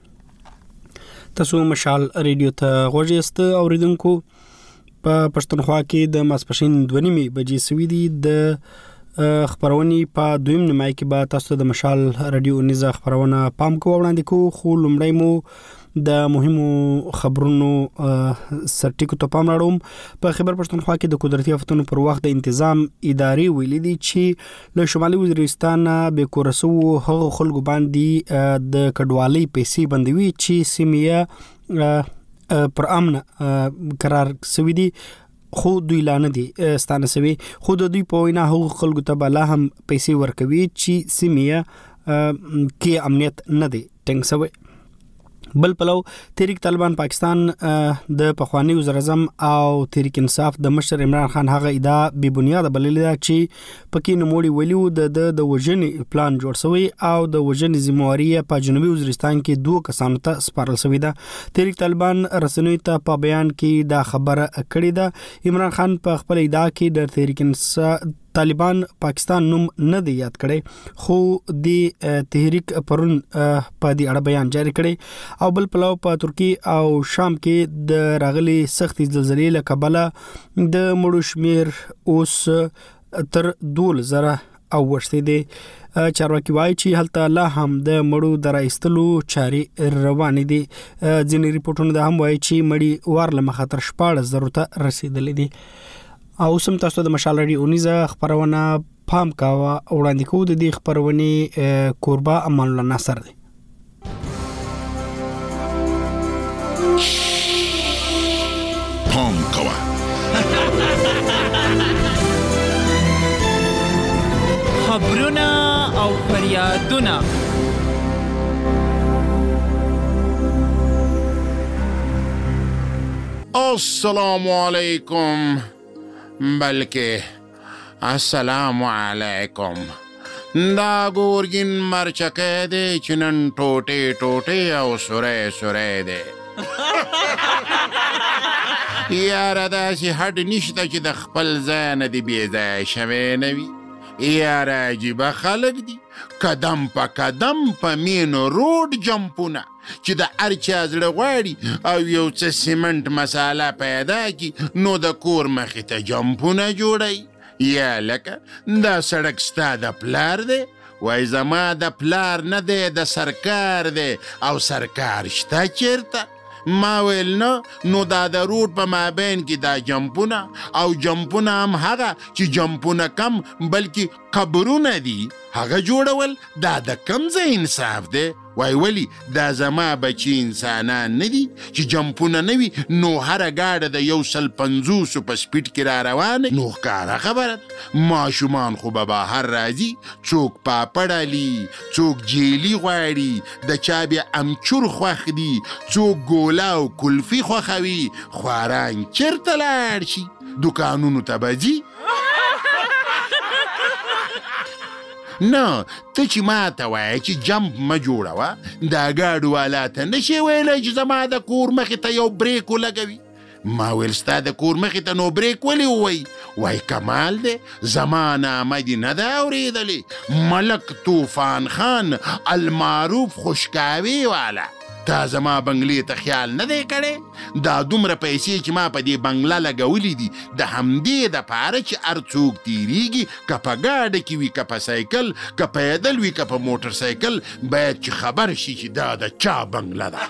تاسو مشال ریډیو ته غوږ یاست اوریدونکو. په پښتونخوا کې د ماسپښین 2:30 بجې سوي دي. د خبرونې په دویم نیمای کې به تاسو د مشال ریډیو نيزه خبرونه پام کو وړاندې کو. خو لومړی مو د مهمو خبرونو سرټیکو ته پام راوړم. په خبر پښتونخوا کې د قدرتي آفتونو پر وخت د تنظیم ادارې ویلي دي چې له شمالي وزیرستان به کورسو هغه خلکو باندې د کډوالۍ پیسې بندوي چې سیمه پر امن قرار سوي دي، خو دوی لانه دي ستانه سوي. خو د دوی په وینا هغه خلکو ته بلا هم پیسې ورکوي چې سیمه کې امنیت نه دی ټینګ سوي. بل پلو تحریک طالبان پاکستان د پخوانی وزیر اعظم او تحریک انصاف د مشر عمران خان هغه ادعا بې بنیاده بللې ده چې پکې نوموړي ویلو د وژنې پلان جوړ شوی او د وژنې ذمہواری په جنوبي وزیرستان کې 2 کسانو ته سپارل شوی ده. تحریک طالبان رسنیو ته په بیان کې دا خبره کړې ده. عمران خان په خپل ادعا کې د تحریک انصاف طالبان پاکستان نوم نه دی یاد کړي، خو د تحریک پرون په دې اړه بیان جاری کړي. او بل پلو په ترکی او شام کې د راغلي سختي زلزلې له کبله د مړو شمیر اوس تر 12,000 او ورسته دي. چارواکي وایي چې هلته لا هم د مړو درایستلو چارې روانې دي. ځینې ریپورتونه دا هم وایي چې مړي وار له مخاطر 14,000 ته رسیدلې دي. او سم تاسو د مشال ریډیو نيزه خبرونه پام کاوه وړاندې کوو. د دې خبرونه کوربه امان الله ناصر دی. پام کاوه خبرونه او فریادونه السلام علیکم، بلکې السلام علیکم. دا ګورګین مرچکه دی چې نن ټوټې ټوټې او سوری سوری دی. یاره داسې هډ نشته چې د خپل ځای نه دی بې ځایه شوی نه وي. یاره عجیبه خلک دي، قدم په قدم په مین روډ جمپونه چې د هر چا زړه غواړي او یو څه سیمنټ مساله پیدا کی نو د کور مخې ته جمپونه جوړي. یا لکه دا سړک ستا د پلار دی؟ وای زما د پلار نه دی، د سرکار دی. او سرکار شته چیرته؟ ما ویل نه. نو دا د روډ په مابین کې دا جمپونه او جمپونه هم هغه چې جمپونه کم بلکې قبرونه دي هغه جوړول دا د کم ځای انصاف دی؟ وای ولی دا زما بچی انسانان نه دي چې جمپونه نه وي نو هره گاډه د 150 په سپیډ کې را روانه؟ نو ښکاره خبره ماشومان خو به بهر راځي، څوک پاپړ علي، څوک جیلي غواړي، د چا بیا امچور خوښ دي، څوک ګوله او کلفي خوښوي. خواران چیرته لاړ شي؟ دوکانونو ته به ځي؟ نه، ته چې ما ته وایې چې جمپ ما جوړوه، دا گاډو والا ته نشي ویلی چې زما د کور مخې ته یو بریک ولګوي؟ ما ویل ستا د کور مخې ته نو بریک ولې ووایي؟ وای کمال دی، زما نامه دې نه ده اورېدلې؟ ملک طوفان خان المعروف خوشکاوي والا، تا زما بنگلې ته خیال نه دی کړی؟ دا دومره پیسې چې ما په دې بنگله لګولې دي د همدې دپاره چې هر څوک تیریږي، که په ګاډه کې وي، که په سایکل، که پیدل وي، که په موټر سایکل، باید چې خبر شي چې دا د چا بنگله ده.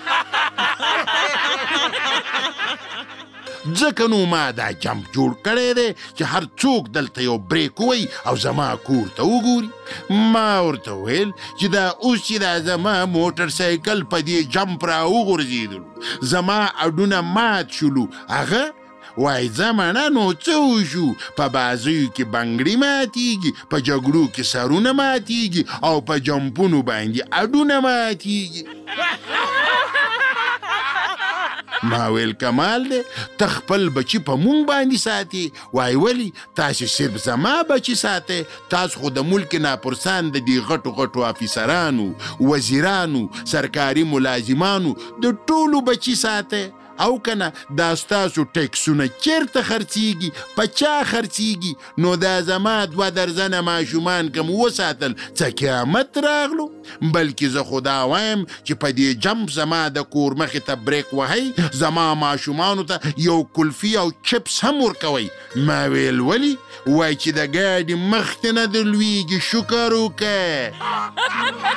ځکه نو ما دا جمپ جوړ کړی دی چې هر څوک دلته یو بریک ووایي او زما کور ته وګوري. ما ورته ویل چې دا اوس چې دا زما موټر سایکل په دې جمپ را وغورځېدلو، زما اډونه مات شولو، هغه وای زمانه نو څه وشو؟ په بازیو کې بنګړي ماتیږي، په جګړو کې سرونه ماتیږي او په جمپونو باندې اډونه ماتیږي. ما ویل کمال دی ته خپل بچي په مونږ باندې ساتي. وای ولي تاسو صرف زما بچي ساتئ؟ تاسو خو د ملک ناپرسان د دې غټو غټو افیسرانو، وزیرانو، سرکاري ملازمانو د ټولو بچي ساتئ. او کنه دا ستاسو ټیکسونه چیرته خرڅیږي؟ په چا خرڅیږي؟ نو دا زما 2 درزنه ماشومان کم وساتل څه قیامت راغلو؟ بلکې زه خو دا وایم چې په دې جمپ زما د کور مخې ته بریک وهئ، زما ماشومانو ته یو کلفي او چپس هم ورکوئ. ما ویل ولي؟ وای چې د ګاډي مخکې نه د لویږي شکر وکړه.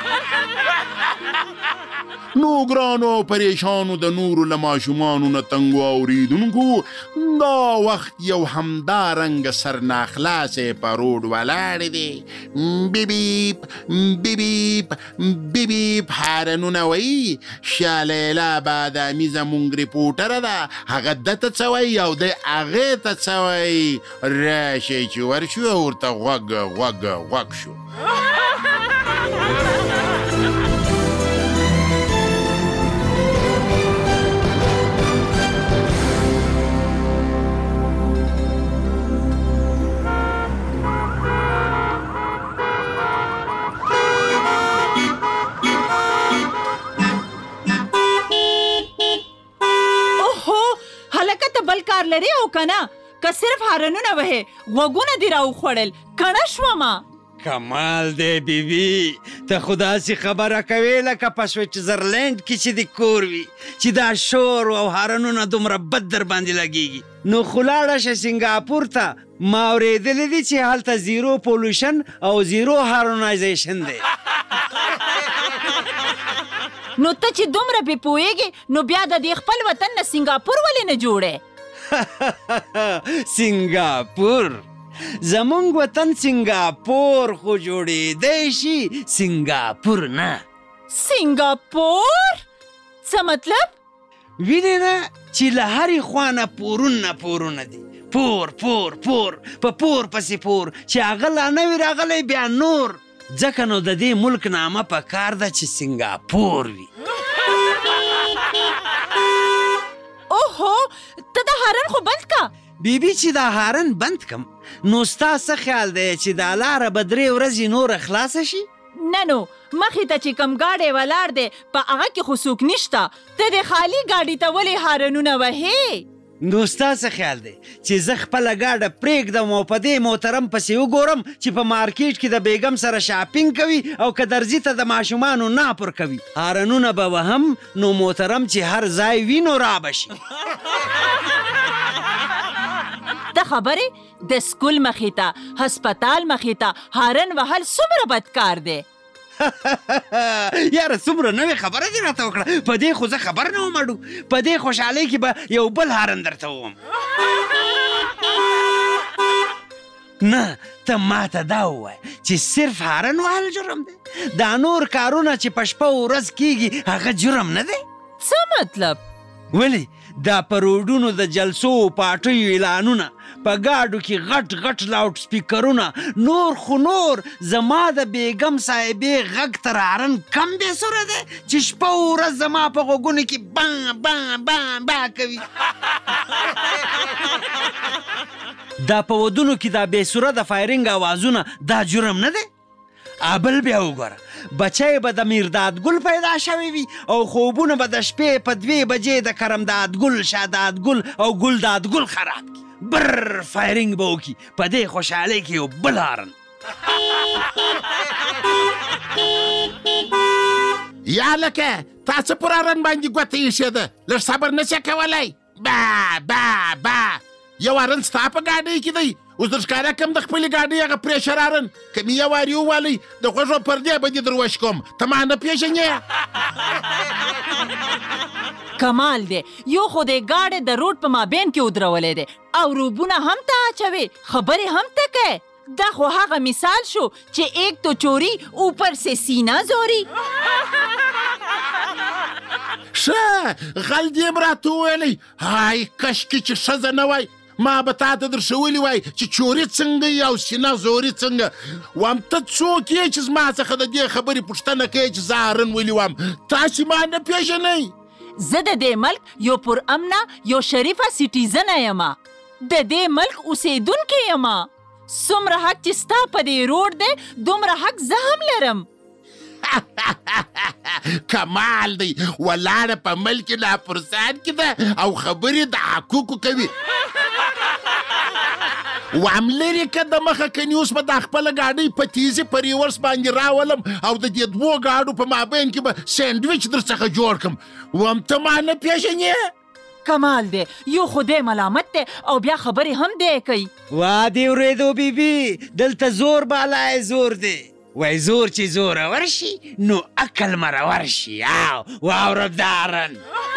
نو ګرانو پریشانو د نورو له ماشومانو نه تنګو اوریدونکو، دا وخت یو همدارنګه سرناخلاصې په روډ ولاړې دی. بیبیپ بیبیپ بیبیپ هارنونه وایي شالیلا بادامي زمونږ ریپورټره ده، هغه ده ته څه وایي او دی هغې ته څه وایي. راشئ چې ورشو او ورته غوږ شو. بل کار لري او کنه که صرف هارنونه وهې غوږونه دې راوخوړل کڼه شومه. کمال دی بیبي، ته خو داسې خبره کوې لکه په سویټزرلینډ کې چې د کور وي چې دا شور او هارنونه دومره بد در باندې لګېږي. نو خو لاړه شه سنګاپور ته. ما اورېدلی دي چې هلته زیرو پولوشن او زیرو هارونایزیشن دی. نو ته چې دومره پې پوهېږې نو بیا د دې خپل وطن نه سنګاپور ولې نه جوړې؟ سنګاپور زمونږ وطن سنګاپور خو جوړېدی شي، سنګاپور نه. سنګاپور څه مطلب؟ وینې نه چې له هرې خوا نه پورونه دي، پور پور پور په پور پسې پور، چې هغه لا نه وي راغلی بیا نور. ځکه نو د دې ملک نامه په کار ده چې سنګاپور وي. اوهو ته دا هارن خو بند کا. بیبي چې دا هارن بند کم نو ستا څه خیال دی چې دا لاره به 3 ورځې نوره خلاصه شي؟ نه نو مخې ته چې کم گاډی ولاړ دی په هغه کې خو څوک نشته، ته د خالي ګاډي ته ولې هارنونه وهې؟ نو ستا څه خیال دی چې زه خپله ګاډه پرېږدم او په دې محترم پسې وګورم چې په مارکیټ کې د بیګم سره شاپینګ کوي او که درځي ته د ماشومانو ناپور کوي؟ هارنونه به وهم نو محترم چې هر ځای وي نو را به شي. ته خبرې د سکول مخې ته هسپتال مخې ته هارن وهل څومره بدکار دی؟ یاره څومره نوې خبره دې راته وکړه، په دې خو زه خبر نه وم اډو. په دې خوشحالۍ کې به یو بل هارن درته ووم. نه ته ماته دا ووایه چې صرف هارن وهل جرم دی؟ دا نور کارونه چې په شپه و ورځ کېږي هغه جرم نه دی؟ څه مطلب؟ ولې دا په روډونو د جلسو پاټیو اعلانونه، په ګاډو کې غټ غټ لاوډ سپیکرونه، نور خو نور زما د بیګم صاحبې غږ تر هارن کم بې سوره دی چې شپه و ورځ زما په غوږونو کې بان بان بان با کوي. دا په ودونو کې دا بې سوره د فایرنګ اوازونه دا جرم نه دی؟ بل بیا وګوره بچی به د میرداد ګل پیدا شوی وي او خوبونه به د شپې په 2 بجې د کرمداد ګل، شاداد ګل او ګلداد ګل خراب کی. بر فایرنګ به وکړي، په دې خوشحالۍ کې یو بل هارن. یا لکه تا څه پر هارن باندې ګوته ایښې ده؟ لږ صبر نشې کولی؟ با با با یو هارن ستا په ګاډۍ کې دی، اوس در ښکاره کم د خپلې ګاډۍ هغه پرېشر هارن. که مې یو وارې ووالئ د غوږو پردې به دې در وش کوم، ته ما نه پېژنې؟ کمال دی، یو خو د ګاډۍ د روډ په مابین کې ودرولی دی او روبونه هم ته اچوي، خبرې هم ته کوې. دا خو هغه مثال شو چې ایک تو چوری اوپر سے سینه زوری. ښه غل دې م راته وویلی، های کشکې چې ښځه نه وای ما به تا ته در ښولي وای چې چوري څنګه یې او سینه زوري څنګه. وایم ته څوک یې چې زما څخه د دې خبرې پوښتنه کوې چې زه هارن ولې وایم؟ تاسې ما نه پېژنئ؟ زه د دې ملک یو پر امنه یو شریفه سیټیزن یم، د دې ملک اوسیدونکې یم. څومره حق چې ستا په دې روډ دی دومره حق زه هم لرم. کمال دی، ولاړه په ملک لاپرسان کې ده او خبرې د حقوقو کوي. وام لرې که د مخه کني اوس به دا خپله ګاډۍ په تیزي په ریورس باندې راولم او د دې دوو ګاډو په مابین کې به سینډویچ در څخه جوړ کړم. وام ته ما نه پېژنې؟ کمال دی، یو خدای ملامت دی او بیا خبرې هم دی کوي. وا دې ورېدو بیبي، دلته زور بالای زور دی. وای زور چې زوره ورشي نو عقل مرور شي. واوره دارن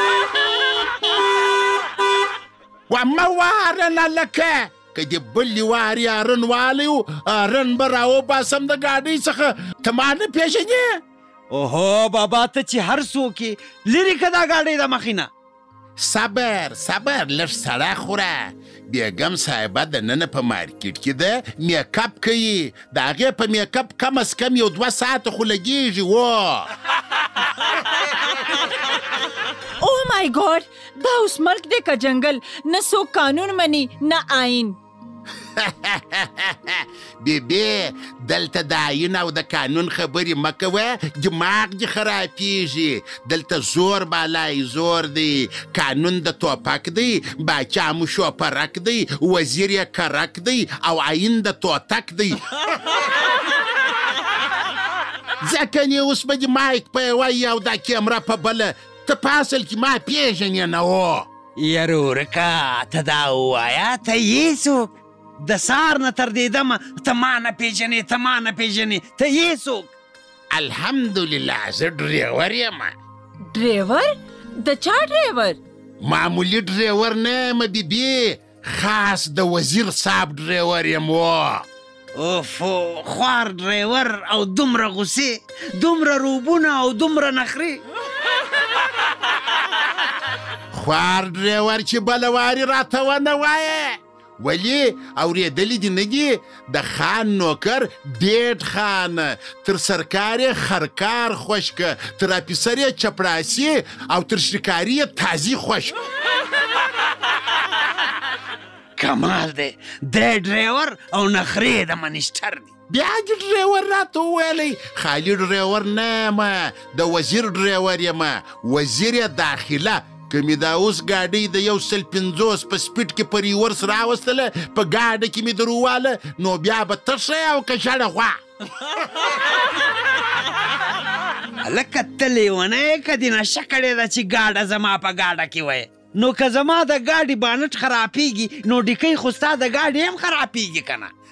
وما وارن لکه که دې بلې وارې ارن والی و ارن به راوباسم د ګاډۍ څخه. ته ما نه پېژنې؟ اوهو بابا ته چې هر څوک یې لرې که دا ګاډۍ د مخې نه. صبر لږ سړه خوره. بیګم صاحبه د ننه په مارکیټ کې ده، میکاپ کوي. د هغې په میکاپ کم از کم یو 2 ساعته خو لګېږي. او مای ګاډ، دا اوس ملک دی که جنګل؟ نه څوک قانون مني نه آئین. بیبي دلته د آئین او د قانون خبرې مه کوه، دماغ دې خرابېږي. دلته زور بالای زور دی. قانون د توپک دی، باچا مو شوپرک دی، وزیر یې کرک دی او آئین د توتک دی. ځکه نې اوس به دې مایک په یوه او دا کیمره په بله، ته په اصل کې ما پېژنې نه و. یاره ورکه ته دا ووایه، ته یې څوک؟ د سهار نه تر دې دمه ته ما نه پېژنې، ته ما نه پېژنې، ته یې څوک؟ الحمدلله زه ډریور یم. ډریور؟ د چا ډریور؟ معمولی ډریور نه یم بیبي، خاص د وزیر صاحب ډریور یم. اوفو خوار ډریور او دومره غصې، دومره روبونه او دومره نخرې. خوار ډریور چې بله وارې راته ونه وایې. ولی اورېدلی دې نه دي د خان نوکر ډېډ خان، تر سرکار یې خرکار خوش که، تر افیسر یې چپړاسي او تر شکاري یې تازي خوش. کمال دی، دی ډریور او نخرې د منیسټر دی. بیا دې ډریور راته وویلی. خالي ډریور نه یم، د وزیر ډریور یم، وزیر داخله. که مې دا اوس ګاډۍ د 150 په سپیډ کې په ریورس راوستله، په ګاډه کې مې درواله، نو بیا به تشه او که ژړه غوا. هلکه ته لیونی که دې نشه کړې ده چې ګاډه زما په ګاډه کې وایې. نو که زما د ګاډي بانټ خرابېږي نو ډیکۍ خو ستا د ګاډي هم خرابېږي که نه.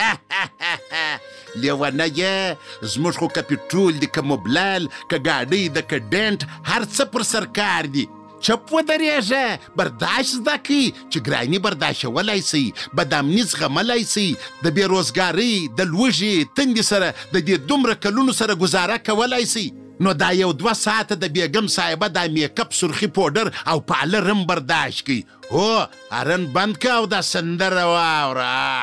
لیونه یې زموږ خو که پټرول دي که موبلال که ګاډۍ ده که ډینټ هر څه پر سرکار دي. چپ ودرېږه، برداشت زده کړي چې ګراني برداشتولی سئ، بدامني زغملی سئ، د بېروزګارۍ د لوږې تندې سره د دې دومره کلونو سره ګزاره کولی سئ. نو دا یو 2 ساعته د بیګم صاحبه دا میکپ سرخي پوډر او پالر هم برداشت کړي. هو ارن بند که او دا سندره واوره.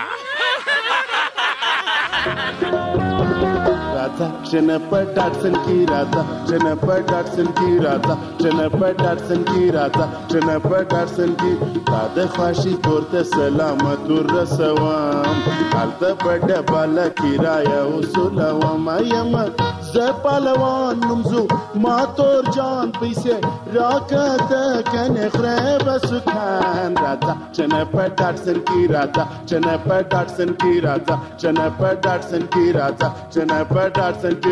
Jennifer Dodson की राजा, Jennifer Dodson की राजा, Jennifer Dodson की राजा, Jennifer Dodson की तादे ख्वाशी तोरते सलामत रसवाम, हालते बड़े बाला किराया उसुलवाम आयम ज़पालवान नमज़ू मातोर जान पैसे राकत कने ख़रेब सुखान राजा, Jennifer Dodson की राजा, Jennifer Dodson की राजा, Jennifer Dodson की राजा, Jennifer Dodson की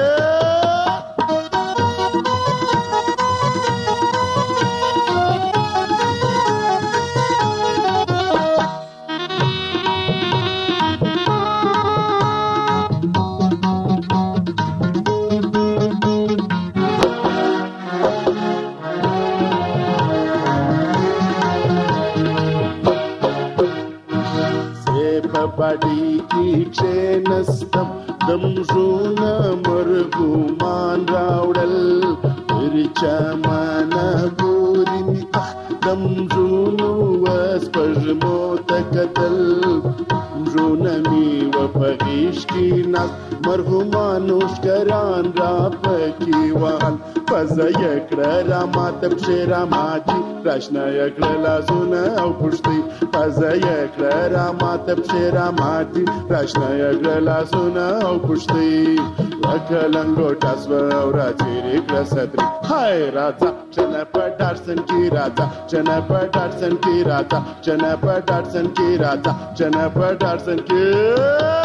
बड़ी की चेनस्तम दमजूना मरगुमान रावडल रिचमाना बुरिनी दमजूनु वस्पजमो तकतल ورونه می و په غیږ کې ناست مرحومانو ښکران را پکې وهل پزه یې کړه را ماته پښې را ماتي راشنه یې کړه لاسونه او پښتۍ پزه یې کړه را ماته پښې را ماتي راشنه یې کړه لاسونه او پښتۍ لکه لنګوټه سوه او راڅېرې کړه سترګې هی راځه چې نه په ډاټسن کې راځه چې نه په ډاټسن کې راځه چې نه په ډاټسن کې راځه چې نه په ډاټسن کې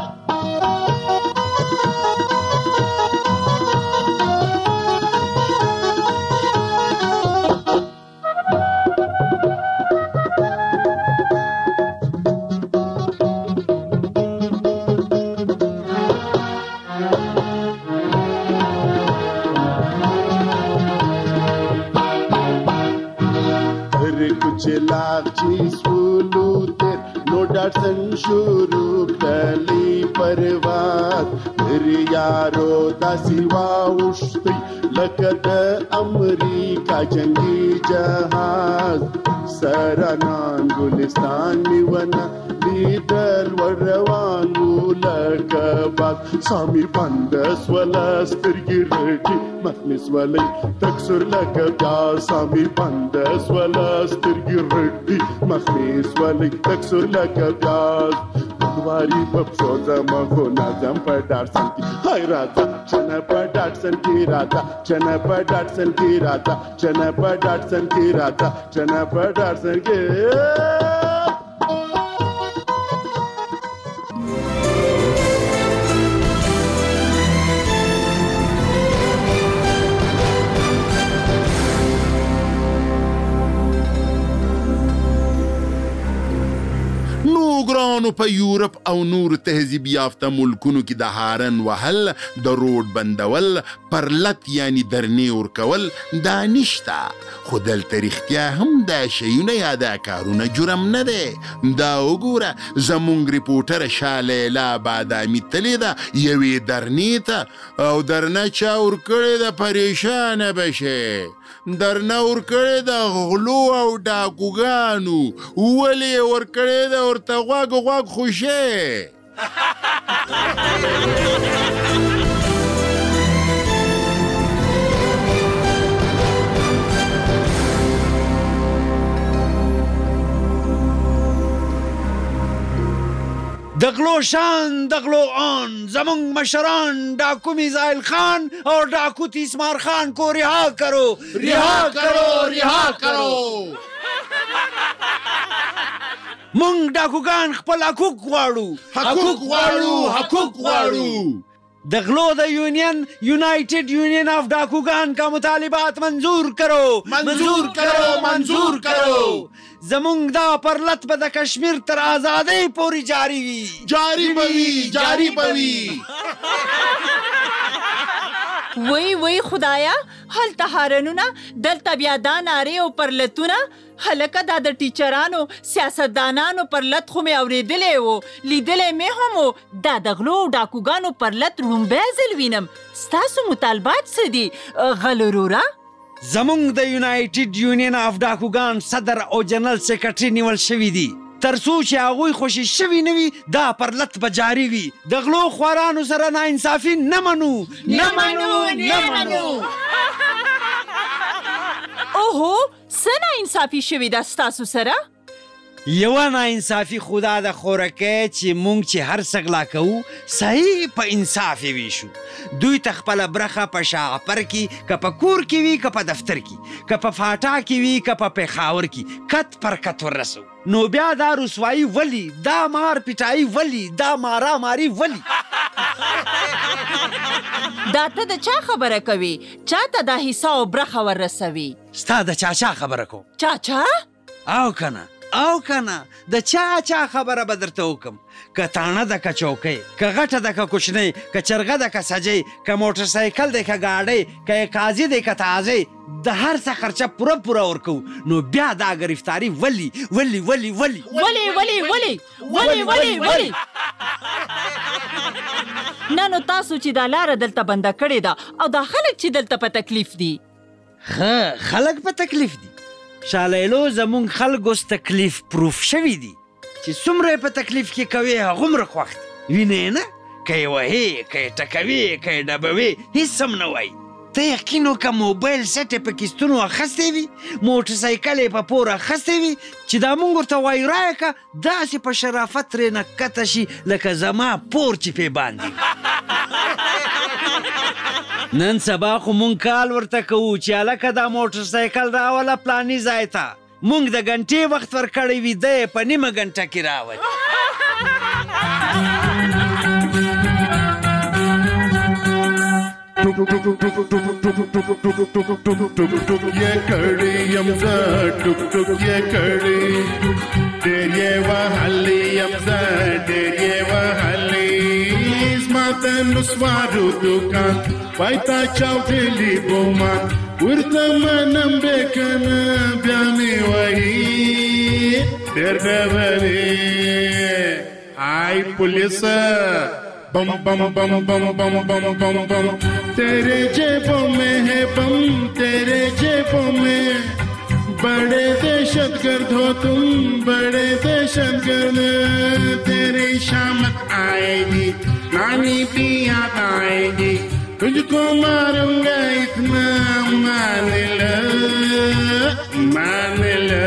لاغ چی سولو تیر نو ډاټسن شروع کړلی پرواز میرے یارو داسې واوښتی لکه د امریکا جنگي جهاز سرانان ګلستان می ونه لیدل ور روان وو لکه باز سامي بند سوله سترګې رټي مخ مې سولې تک سر لکه پیاز سامي بند سوله سترګې رټي مخ مې سولې تک سر لکه پیاز بغواري په پښو زما خو نظم په ډاټسن کې هی راځه چې نه په ډاټسن کې راځه چې نه په ډاټسن کې راځه چې نه په ډاټسن کې راځه چې نه په ډاټسن کې ګرانو په یورپ او نور تهذیب یافته ملکونو کې د هارن وهل د روډ بندول پرلت یعنی درنې ورکول دا نشته خو دلته رښتیا هم دا شیونه یا دا کارونه جرم نه دی دا وګوره زمونږ ریپورټر شالیلا بادامي تلې ده یوې درنې ته او درنه چا ورکړې ده پریشانه بشې درنه ورکړې ده غلو او ډاکوګانو ولې یې ورکړې ده ورته غوږ غوږ خوشې د غلو شان د غلو آن زمونږ مشران ډاکو میزایل خان اور ډاکو تیسمار خان کو رہا کرو رہا کرو رہا کرو مونږ ډاکوګان خپل حقوق غواړو حقوق غواړو حقوق غواړو د غلو د یونین یونائٹڈ یونین آف ڈاکوگان کا مطالبات منظور کرو منظور کرو منظور کرو زمونږ دا پرلت به د کشمیر تر آزادۍ پورې جاری وي جاری بوي جاری بوي وای خدایا هلته هارنونه دلته بیا دا نارې او پرلتونه هلکه دا د ټیچرانو سیاستدانانو پرلت خو مې اورېدلی و لیدلی مې هم و دا د غلو او ډاکوګانو پرلت لومبی ځل وینم ستاسو مطالبات څه دي غل وروره زمونږ د یونائټډ یونین آف ډاکوګان صدر او جنرال سیکرټري نیول شوي دي تر څو چې هغوی خوشي شوي نه وي دا پرلت به جاري وي د غلو خوارانو سره ناانصافي نه منو اوهو څه ناانصافي شوې ده ستاسو سره یوه ناانصافي خو دا ده خورکۍ چې مونږ چې هر څه غلا کوو صحیح په انصاف یې ویشو دوی ته خپله برخه په شاغپر کې که په کور کې وي که په دفتر کې که په فاټا کې وي که په پېښاور کې کت پر کت ورسو نو بیا دا رسوایی ولی دا مار پیټایی ولی دا مارا ماری ولی دا ته د چا خبره کوي چاته دا حصه او برخه ورسوي ستا د چاچا خبره کوم چاچا او کنه د چا خبره به درته وکم که تانه ده که چوکۍ که غټه ده که کوچنۍ که چرغه ده که سجۍ که موټرسایکل دی که ګاډۍ که قاضي دی که تازی د هر څه خرچه پوره ورکو نو بیا دا گرفتاری ولی نه نو تاسو چې دا لاره دلته بنده کړې ده او دا خلک چې دلته په تکلیف دي خلک په تکلیف دي شالیلو زمونږ خلک اوس تکلیف پروف شوي دي چې څومره په تکلیف کې کوي هغومره خوښ دي. وینې نه که یې وهې که یې ټکوي که یې ډبوي هېڅ هم نه وایي. ته یقین وکړه موبایل سیټ یې په کیستونو اخیستی وي، موټرسایکل یې په پور اخیستی وي چې دا مونږ ورته وایو رایه که داسې په شرافت ترې نه کته شي لکه زما پور چې پې باندې. نن سبا خو مونږ کال ورته کوو چې هلکه دا موټرسایکل راوله پلاني ځای ته. مونږ د ګنټې وخت ورکړی وي دی یې په نیمه ګنټه کې راولي. ये कड़ी यमजा टुक टुक ये कड़ी तेरे वहली यमजा तेरे वहली स्मार्ट नुस्वारू दुकान वाइटा चावली बोमा उर्तमनम बेकन ब्यामी वही तेरे आई पुलिस बम बम बम बम बम बम बम बम तेरे जेबों में है बम तेरे जेबों में बड़े दहशतगर्द हो तुम बड़े दहशतगर्द. तेरी शामत आएगी नानी भी याद आएगी तुझको मारूंगा इतना मान लो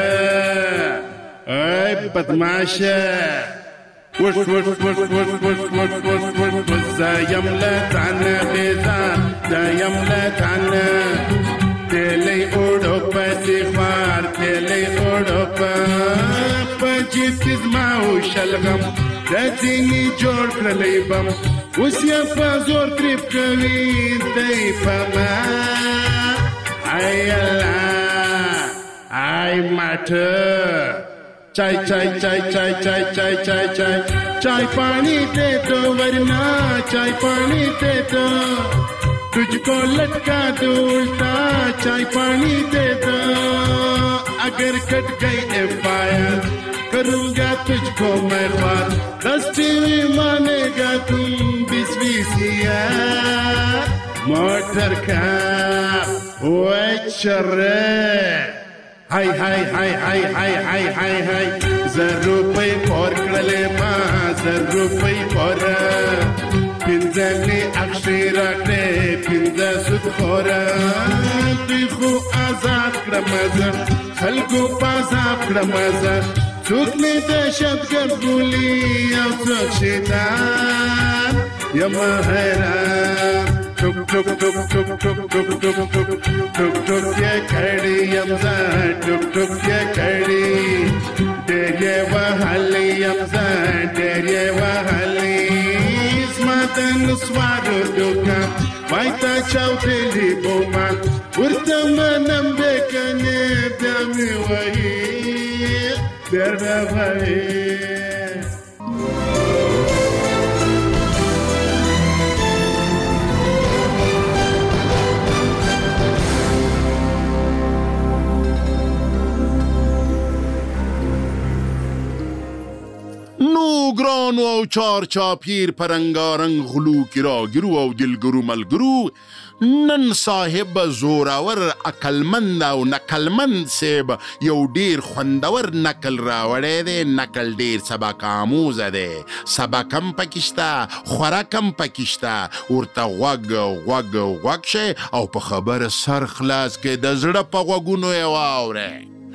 ऐ बदमाश. وش وش وش وش وش وش وش وش وش زايم لا تعنا بيزان زايم لا تعنا تلي أوروبا سفار تلي أوروبا بجيب تزمعو شلغم داتيني جور كرليبم وسيا فازور تريب كوين تيفما أي الله أي ماتر. चाय चाय चाय चाय चाय चाय चाय चाय चाय पानी दे दो वरना चाय पानी दे दो तुझको लटका दो उल्टा चाय पानी दे दो. अगर कट गई एफआईआर करूंगा तुझको मैं ख्वार 10 टीवी मानेगा तुम 20 VCR मोटर का ओए चर्रे. हाय हाय हाय हाय हाय हाय हाय हाय 1,000 रुपये पर कड़ले मा 1,000 रुपये पर पिंजनी अक्षरा के पिंजा सुध खोरा तुझको आजाद क्रमजा खलको पाजाब क्रमजा चुकने दहशत गर्द गोली अब सुक्षितान यमहरा टुक टुक टुक टुक टुक टुक टुक टुक टुक टुक ये खड़ी यमजा टुक टुक ये खड़ी तेरे वहली यमजा तेरे वहली स्मार्टन स्वारो दुकान वाइटा चावली बोमा उर्तमनम बेकने ब्यामी वही तेरे वही. ګرانو او چار چاپیر پرنګارنګ غلو کې راګرو او دلګرو ملګرو نن صاحب زوراور عقلمند او نقلمند صاحب یو ډیر خوندور نقل راوړی دی. نقل ډیر سبق آموزه دی، سبق هم پکې شته خوراک هم پکې شته. ورته غوږ غوږ غوږ شئ او په خبره سر خلاص کړئ، د زړه په غوږونو یې واورئ.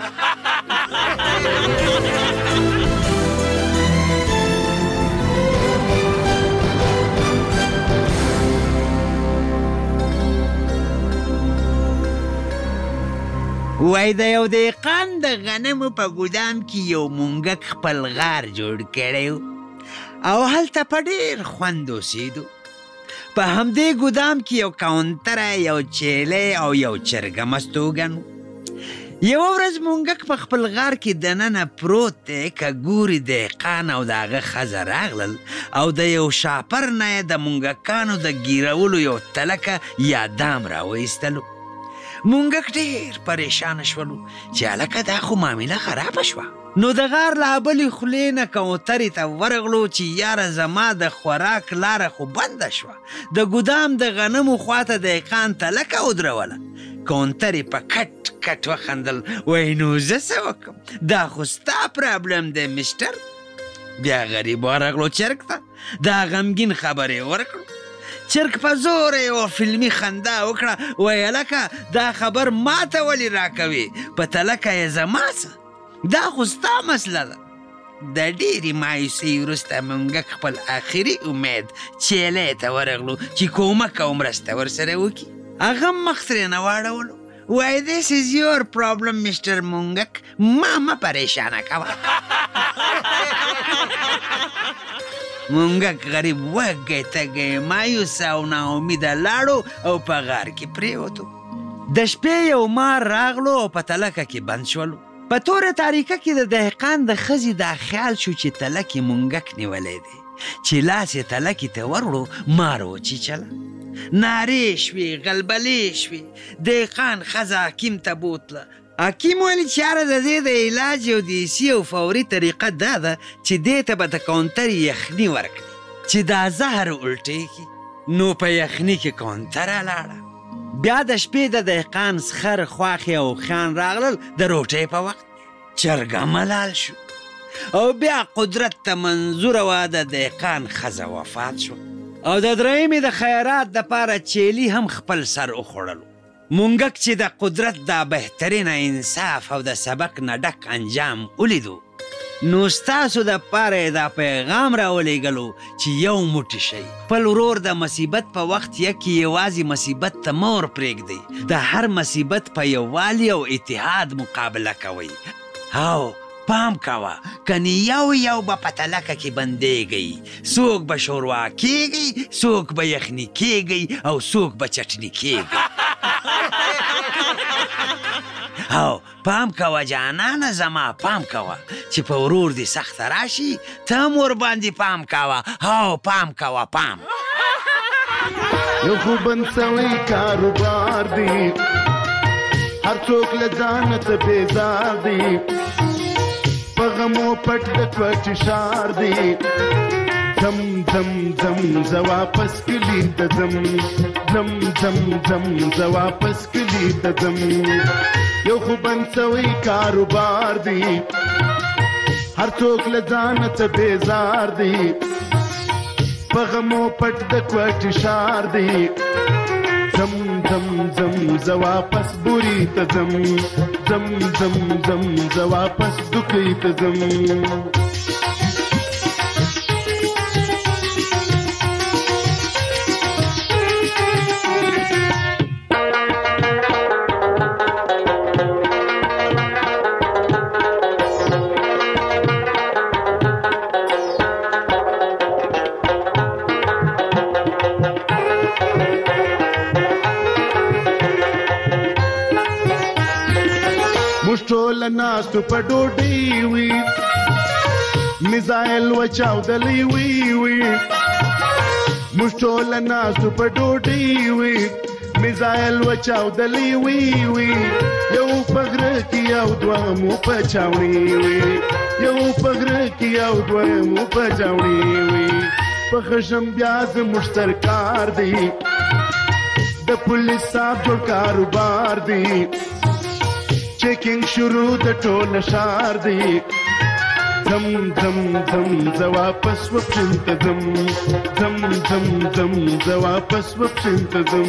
وای د یو دهقان د غنمو په ګودام کې یو مونږک خپل غار جوړ کړی او هلته په ډېر خوند اوسېدو. په همدې ګودام کې یو کاونټره، یو چیلی او یو چرګه مستوګن و. یوه ورځ مونږک په خپل غار کې دننه پروت دی که ګوري دهقان او د هغه ښځه راغلل او د یو شاپر نه یې د مونږکانو د ګیرولو یو تلکه یا دام راوایستلو. مونږک ډېر پریشانه شولو چې هلکه دا خو معامله خرابه شوه. نو د غار له بلې خولې نه کوترې ته ورغلو چې یاره زما د خوراک لاره خو بنده شوه. د ګودام د غنمو خواته دهقان تلکه ودروله. کوترې په کټ کټ وخندل، وایي نو زه څه وکړم؟ دا خو ستا پرابلم دی مسټر. بیا غریب ورغلو چرک ته دا غمګین خبرې ورکړو. چرک په زور یو فلمي خندا وکړه، ویې لکه دا خبر ما ته ولې راکوي، په تلکه یې زما څه، دا خو ستا مسله ده. د ډېرې مایوسۍ وروسته مونږک خپل آخري امید چیلۍ ته ورغلو چې کومک او مرسته ورسره وکړي. هغه مخ ترېنه واړولو، وایي this is your problem Mr. مونږک، ما پریشانه کوه. مونږک غریب وږی تږی مایوس او ناامیده لاړو او په غار کې پرېوتو. د شپې یو مار راغلو او په تلکه کې بند شولو. په توره تاریکه کې د دهقان د ښځې دا خیال شو چې تلکې مونږک نیولی دی، چې لاس یې تلکې ته وروړو مار وچیچله. نارې شوې، غلبلې شوې. دهقان ښځه حکیم ته بوتله. حکیم ویلي چې یاره د دې د علاج یو دیسي او فوري طریقه دا ده چې دې ته به د کاونټر یخني ورکړي چې دا زهر الټېږي. نو په یخني کې کاونټره لاړه. بیا د شپې د دهقان سخر خواښې او خیان راغلل د روټۍ په وخت. چرګه ملال شو او بیا قدرت ته منظوره وه د دهقان ښځه وفات شو. او د درېیمې د خیرات دپاره چیلي هم خپل سر وخوړلو. مونږک چې د قدرت دا بهترینه انصاف او د سبق نه ډک انجام ولیدو، نو ستاسو دپاره یې دا پیغام راولېږلو چې یو موټی شئ. خپل ورور د مصیبت په وخت یکې یوازې مصیبت ته مه ورپرېږدئ. د هر مصیبت په یووالي او اتحاد مقابله کوئ. او پام کوه، کنی یو به په تلکه کې بندېږئ. څوک به شوروا کېږئ، څوک به یخني کېږئ او څوک به چټني کېږئ. او پام کوه جانانه زما، پام کوه چې په ورور دې سخته راشي ته هم ورباندې پام کوه. او پام کوه، پام. یو خو بند سوی کاروبار دی، هر څوک له ځانه څه بیزار دی، په غمو پټ د کوټې ښار دی. زم زم زم زه واپس کلي ته ځم، زم زم زم زه واپس کلي ته ځم. یو خو بند سوی کاروبار دی، هر څوک له ځانه څه بیزار دی، په غمو پټ د کوټې ښار دی. زم زم زم زه واپس بوري ته ځم، زم زم زم زه واپس دوکۍ ته ځم. ټول ناستو په ډوډۍ وي، میزایل وچاودلی وي. موږ ټول ناستو په ډوډۍ وي، میزایل وچاودلی وي. یو په غره کې یو دوه مو په چاوڼي وي، یو په غره کې یو دوه مو په چاوڼي وي. په خشم بیا زموږ سرکار دی، د پولیس صاحب جوړ کاروبار دی. چیکنگ شروع د ټول ښار دی. زم زم زم زه واپس وپښین ته ځم، زم زم زم زه واپس وپښین ته ځم.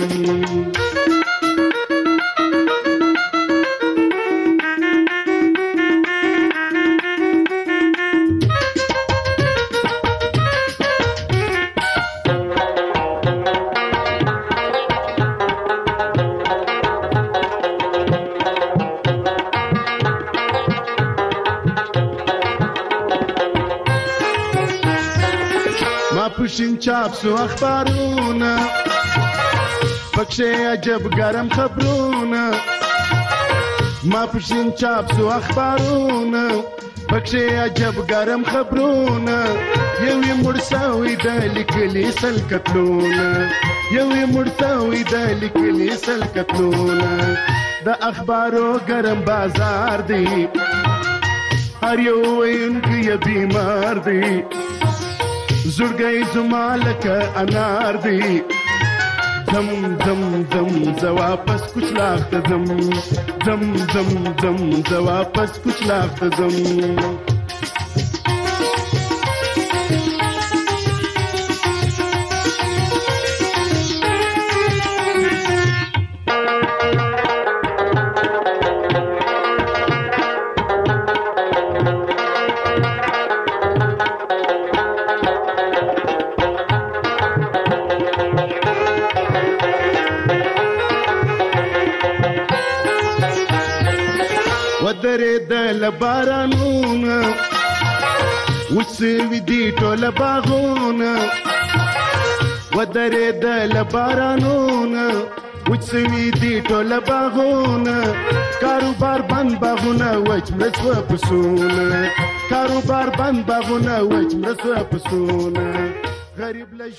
پشین چاپ سو اخبارونه، پکښې عجب ګرم خبرونه. ما پشین چاپ سو اخبارونه، پکښې عجب ګرم خبرونه. یو یې مړ سوی د لیکلي سل قتلونه، یو یې مړ سوی د لیکلي سل قتلونه. د اخبارو ګرم بازار دی، هر یو ویونکی یې بیمار دی. زړګی زما لکه انار دی. زم زم زم زه واپس کوچلاغ ته ځم، زم زم زم زه واپس کوچلاغ ته ځم. بارانونه وسوي دي ټول باغونه ودرېدل بارانونه وسوي دي ټول باغونه کاروبار بند باغونه وچ مرسو پسونه کاروبار بند باغونه وچ مرسو پسونه غریب